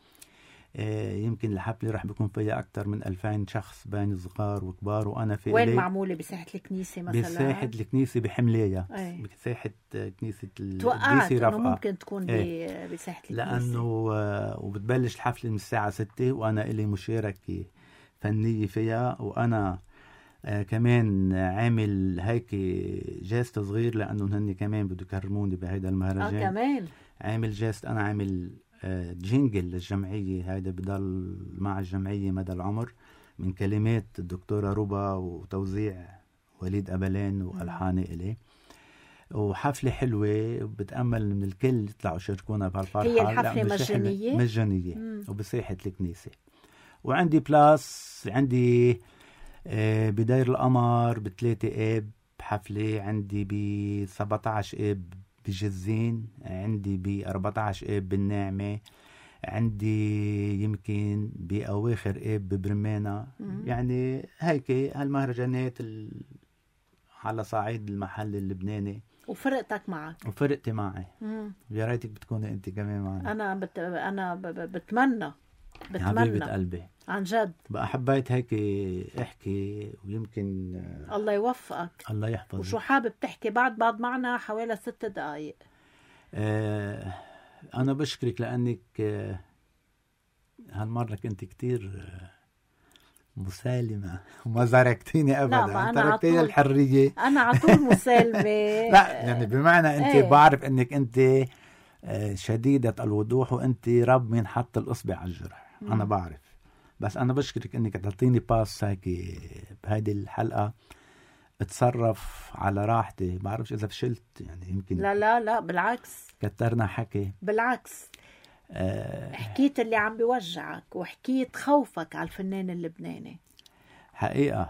آه، يمكن الحفلة رح بيكون فيها أكتر من ألفين شخص بين صغار وكبار. وأنا في وين إلي معمولة؟ بساحة الكنيسة مثلا؟ بساحة الكنيسة بحملية. أي. بساحة كنيسة توقعت الديسي انه رفقة، ممكن تكون إيه. ب- بساحة الكنيسة. لأنه آه، وبتبلش الحفلة من الساعة ستة، وأنا إلي مشاركة فنية فيها. وأنا آه كمان عامل هيك جاست صغير، لأنه هني كمان بده يكرموني بهيدا المهرجان. اه كمان عامل جاست، أنا عامل آه جينجل للجمعية. هيدا بضل مع الجمعية مدى العمر، من كلمات الدكتورة روبا وتوزيع وليد أبلان وألحان إلي. وحفلة حلوة، بتأمل من الكل يطلعوا يشاركونا بهالفرحة. هي الحفلة لأنه مجانية؟ مجانية مم. وبساحة الكنيسة. وعندي بلاس، عندي آه بداير القمر بثلاثة آب حفلة، عندي بسبعتعش آب بجزين، عندي بأربعتعش آب بالناعمة، عندي يمكن بأواخر آب ببرمانة. مم. يعني هيك هالمهرجانات ال... على صعيد المحل اللبناني. وفرقتك معك؟ وفرقتي معي. مم. يا ريتك بتكوني انت كمان معنا. انا بت... انا ب... ب- بتمنى حبيبة بتمنى قلبي، عن جد. بقى حبيت هيك احكي، ويمكن آه، الله يوفقك. الله يحفظك. وشو حابب تحكي؟ بعد بعد معنا حوالي ست دقايق. آه انا بشكرك لانك آه هالمرة كنت كتير آه مسالمة وما زركتيني ابدا. لا، ما أنا تركتيني عطول- الحرية. انا على طول مسالمة. لا يعني بمعنى انت إيه. بعرف انك انت آه، شديدة الوضوح، وانت رب من حط الاصبع على الجرح. مم. انا بعرف، بس انا بشكرك انك تعطيني باس هيك بهيدي الحلقة اتصرف على راحتي. بعرفش اذا فشلت يعني، يمكن لا لا لا بالعكس كترنا حكي. بالعكس. أه حكيت اللي عم بيوجعك، وحكيت خوفك على الفنان اللبناني. حقيقة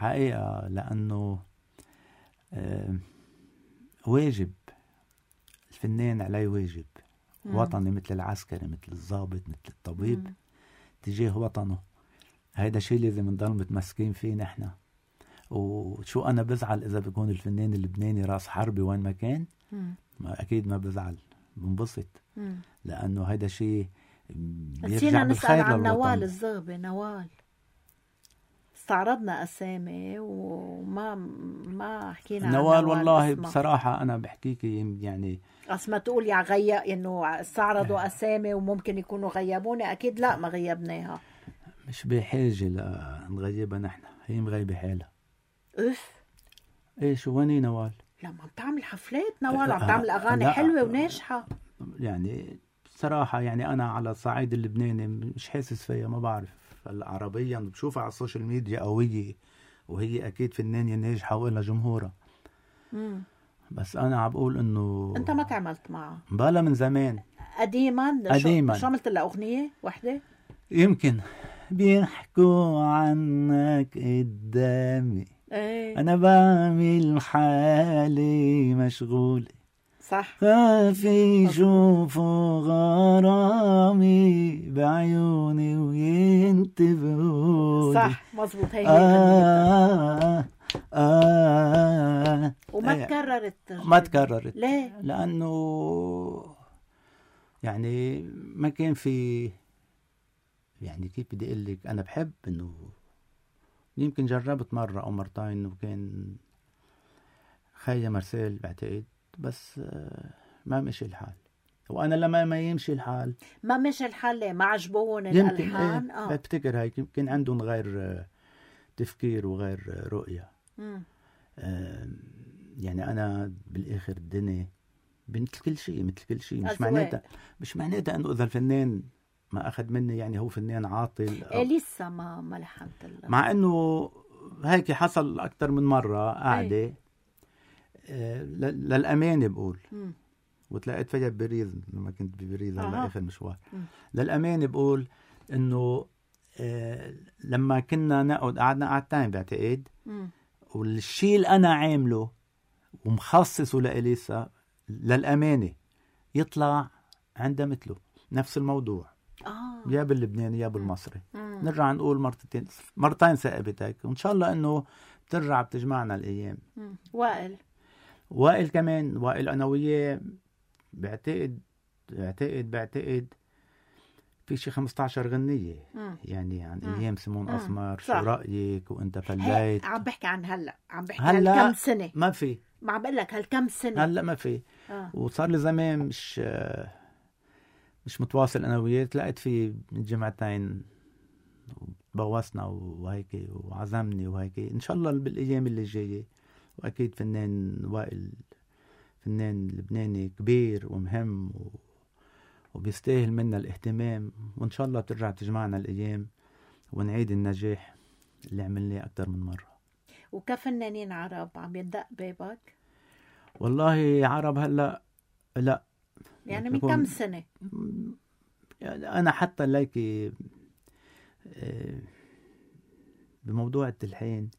حقيقة لأنه أه واجب الفنان عليه واجب مم. وطني، مثل العسكري، مثل الضابط، مثل الطبيب مم. تجاه وطنه. هيدا شيء لازم نضل متمسكين فيه نحن. وشو أنا بزعل إذا بيكون الفنان اللبناني راس حربي وين ما كان، مم. ما أكيد ما بزعل، بنبسط، مم. لأنه هيدا شيء نسينا بيرجع نسأل بالخير عن نوال للوطن. الزغبي. نوال استعرضنا أسامي وما ما حكينا عن نوال. نوال والله اسمها. بصراحة أنا بحكيكي يعني أصلا تقول يا غيا إنه استعرضوا أسامي وممكن يكونوا غيبوني، أكيد لا، ما غيبناها. مش بحاجة لنغيبها نحن، هي مغيبة حالها. أف إيه شو ويني نوال؟ لا، ما عم تعمل حفلات نوال، عم أه، تعمل أغاني لا. حلوة وناجحة. يعني صراحة يعني أنا على الصعيد اللبناني مش حاسس فيها، ما بعرف. هلا عربيا بشوفها على السوشيال ميديا قوية، وهي أكيد فنانة ناجحة وإلها جمهورها. مم. بس أنا عم بقول إنه أنت ما تعملت معها بلا من زمان قديما؟ قديما. شو عملت لها أغنية وحدة؟ يمكن بيحكوا عنك قدامي، ايه أنا بعمل حالي مشغولة، صح. خافي يشوفوا غرامي بعيوني وينتبهوا لي. صح مزبوط، هي هي آه آه وما إيه. تكررت. ما تكررت. ليه؟ لأنه يعني ما كان في، يعني كيف بدي أقول لك، أنا بحب إنه يمكن جربت مرة أو مرتين وكان خيا مرسال بعتقد، بس ما مشي الحال. وأنا لما ما يمشي الحال ما مشي الحال. ليه؟ ما عجبوهم يمكن الألحان؟ إيه اه بفتكر هيك يمكن عندهم غير تفكير وغير رؤية. مم. آه يعني أنا بالآخر الدنيا مثل كل شيء، مثل كل شيء. مش أذواق. معناتها مش معناتها إنه إذا الفنان ما أخذ مني يعني هو فنان عاطل. إيه لسه ما ما لحنت له. مع إنه هيك حصل أكتر من مرة قاعدة أي. آه ل- للأمانة بقول، مم. وتلاقيت فيها ببريز لما كنت ببريز على أها. آخر مشوار. مم. للأمانة بقول إنه آه لما كنا نقعد قعدنا قعدتين بعتقد، مم. والشيء اللي أنا عامله ومخصصه لإليسا للأمانة يطلع عندها مثله نفس الموضوع، اه يا باللبناني يا بالمصري. مم. نرجع نقول مرتين مرتين ثابت هيك، وإن شاء الله إنه بترجع بتجمعنا الأيام. مم. وائل وائل كمان، وائل أنا وياه بعتقد بعتقد بعتقد في شي خمسة عشر غنية. مم. يعني عن مم. أيام سمون مم. أسمر، شو صح. رأيك، وأنت هي فليت. عم بحكي عن هلا، عم بحكي هلا هالكم سنة. ما في، ما عم بقول لك هالكم سنة. هلا ما في. آه. وصار لي زمان مش مش متواصل أنا وياه. تلاقيت في من جمعتين بوسنا وهيك وعزمني وهيك. إن شاء الله بالأيام اللي جاية. وأكيد فنان وائل فنان لبناني كبير ومهم و... وبيستاهل منا الاهتمام. وإن شاء الله بترجع تجمعنا الأيام ونعيد النجاح اللي عملناه أكتر من مرة. وكفنانين عرب عم يدق بيبك؟ والله عرب هلأ لا، يعني من بكون- كم سنة؟ يعني أنا حتى ليكي آه، بموضوع التلحين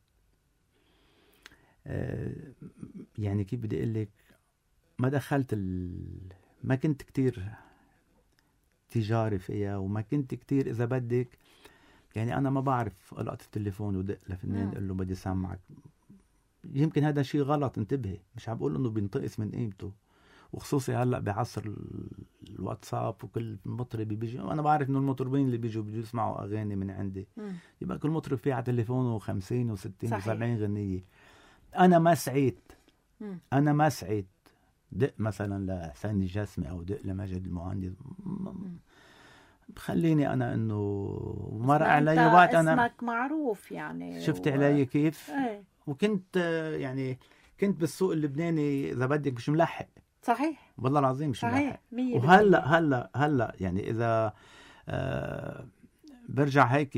آه، يعني كيف بدي أقول لك، ما دخلت ال... ما كنت كتير تجاري فيها، وما كنت كتير إذا بدك يعني أنا ما بعرف ألقط التليفون ودق لفنان مم. أقول له بدي سمعك. يمكن هذا شيء غلط، انتبهي، مش عم بقول إنه بينتقص من قيمته. وخصوصي هلأ بعصر ال- الواتساب وكل مطرب بيجي. أنا بعرف إنه المطربين اللي بيجوا بيجوا يسمعوا أغاني من عندي، مم. يبقى كل مطرب فيه على تليفونه خمسين وستين صحيح. وسبعين غنية. أنا ما سعيت مم. أنا ما سعيت دق مثلا لحسين الجسمي أو دق لمجد المهندس. م- خليني أنا إنه مر علي أنت وقت أنا اسمك معروف يعني. شفت و... علي كيف. ايه وكنت آه، يعني كنت بالسوق اللبناني إذا بدك مش ملحق، صحيح والله العظيم مش ملحق. صحيح مية بالمية. وهلا هلا هلا يعني إذا آه برجع هيك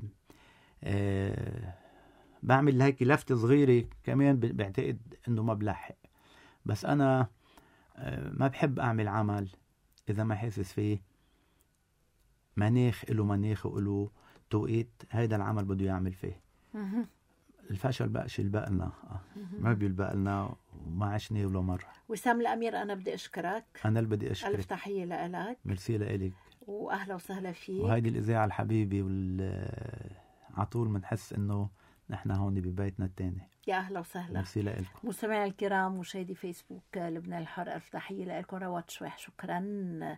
آه بعمل هيك لفتة صغيرة كمان ب- بعتقد إنه ما بلحق. بس أنا آه ما بحب أعمل عمل إذا ما حاسس فيه مناخ إله مناخ وإله توقيت هيدا العمل بده يعمل فيه. مهم. الفشل بقى شيء بقى لنا، مهم. ما بيلبق لنا، وما عشني ولا مرة. وسام الأمير أنا بدي أشكرك. أنا اللي بدي أشكرك. ألف تحية لك. ميرسي لإلك. وأهلا وسهلا فيك. وهيدي الإذاعة الحبيبة وال عطول منحس إنه نحن هون ببيتنا التاني. يا أهلا وسهلا. ميرسي لإلكم. مستمعي الكرام مشاهدي فيسبوك لبنان الحر، ألف تحية لكم. روات شويح شكرا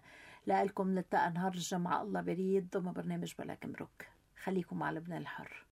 لكم. نلتقى نهار الجمعة الله بريد ضمن برنامج بلا كمرك. خليكم مع لبنان الحر.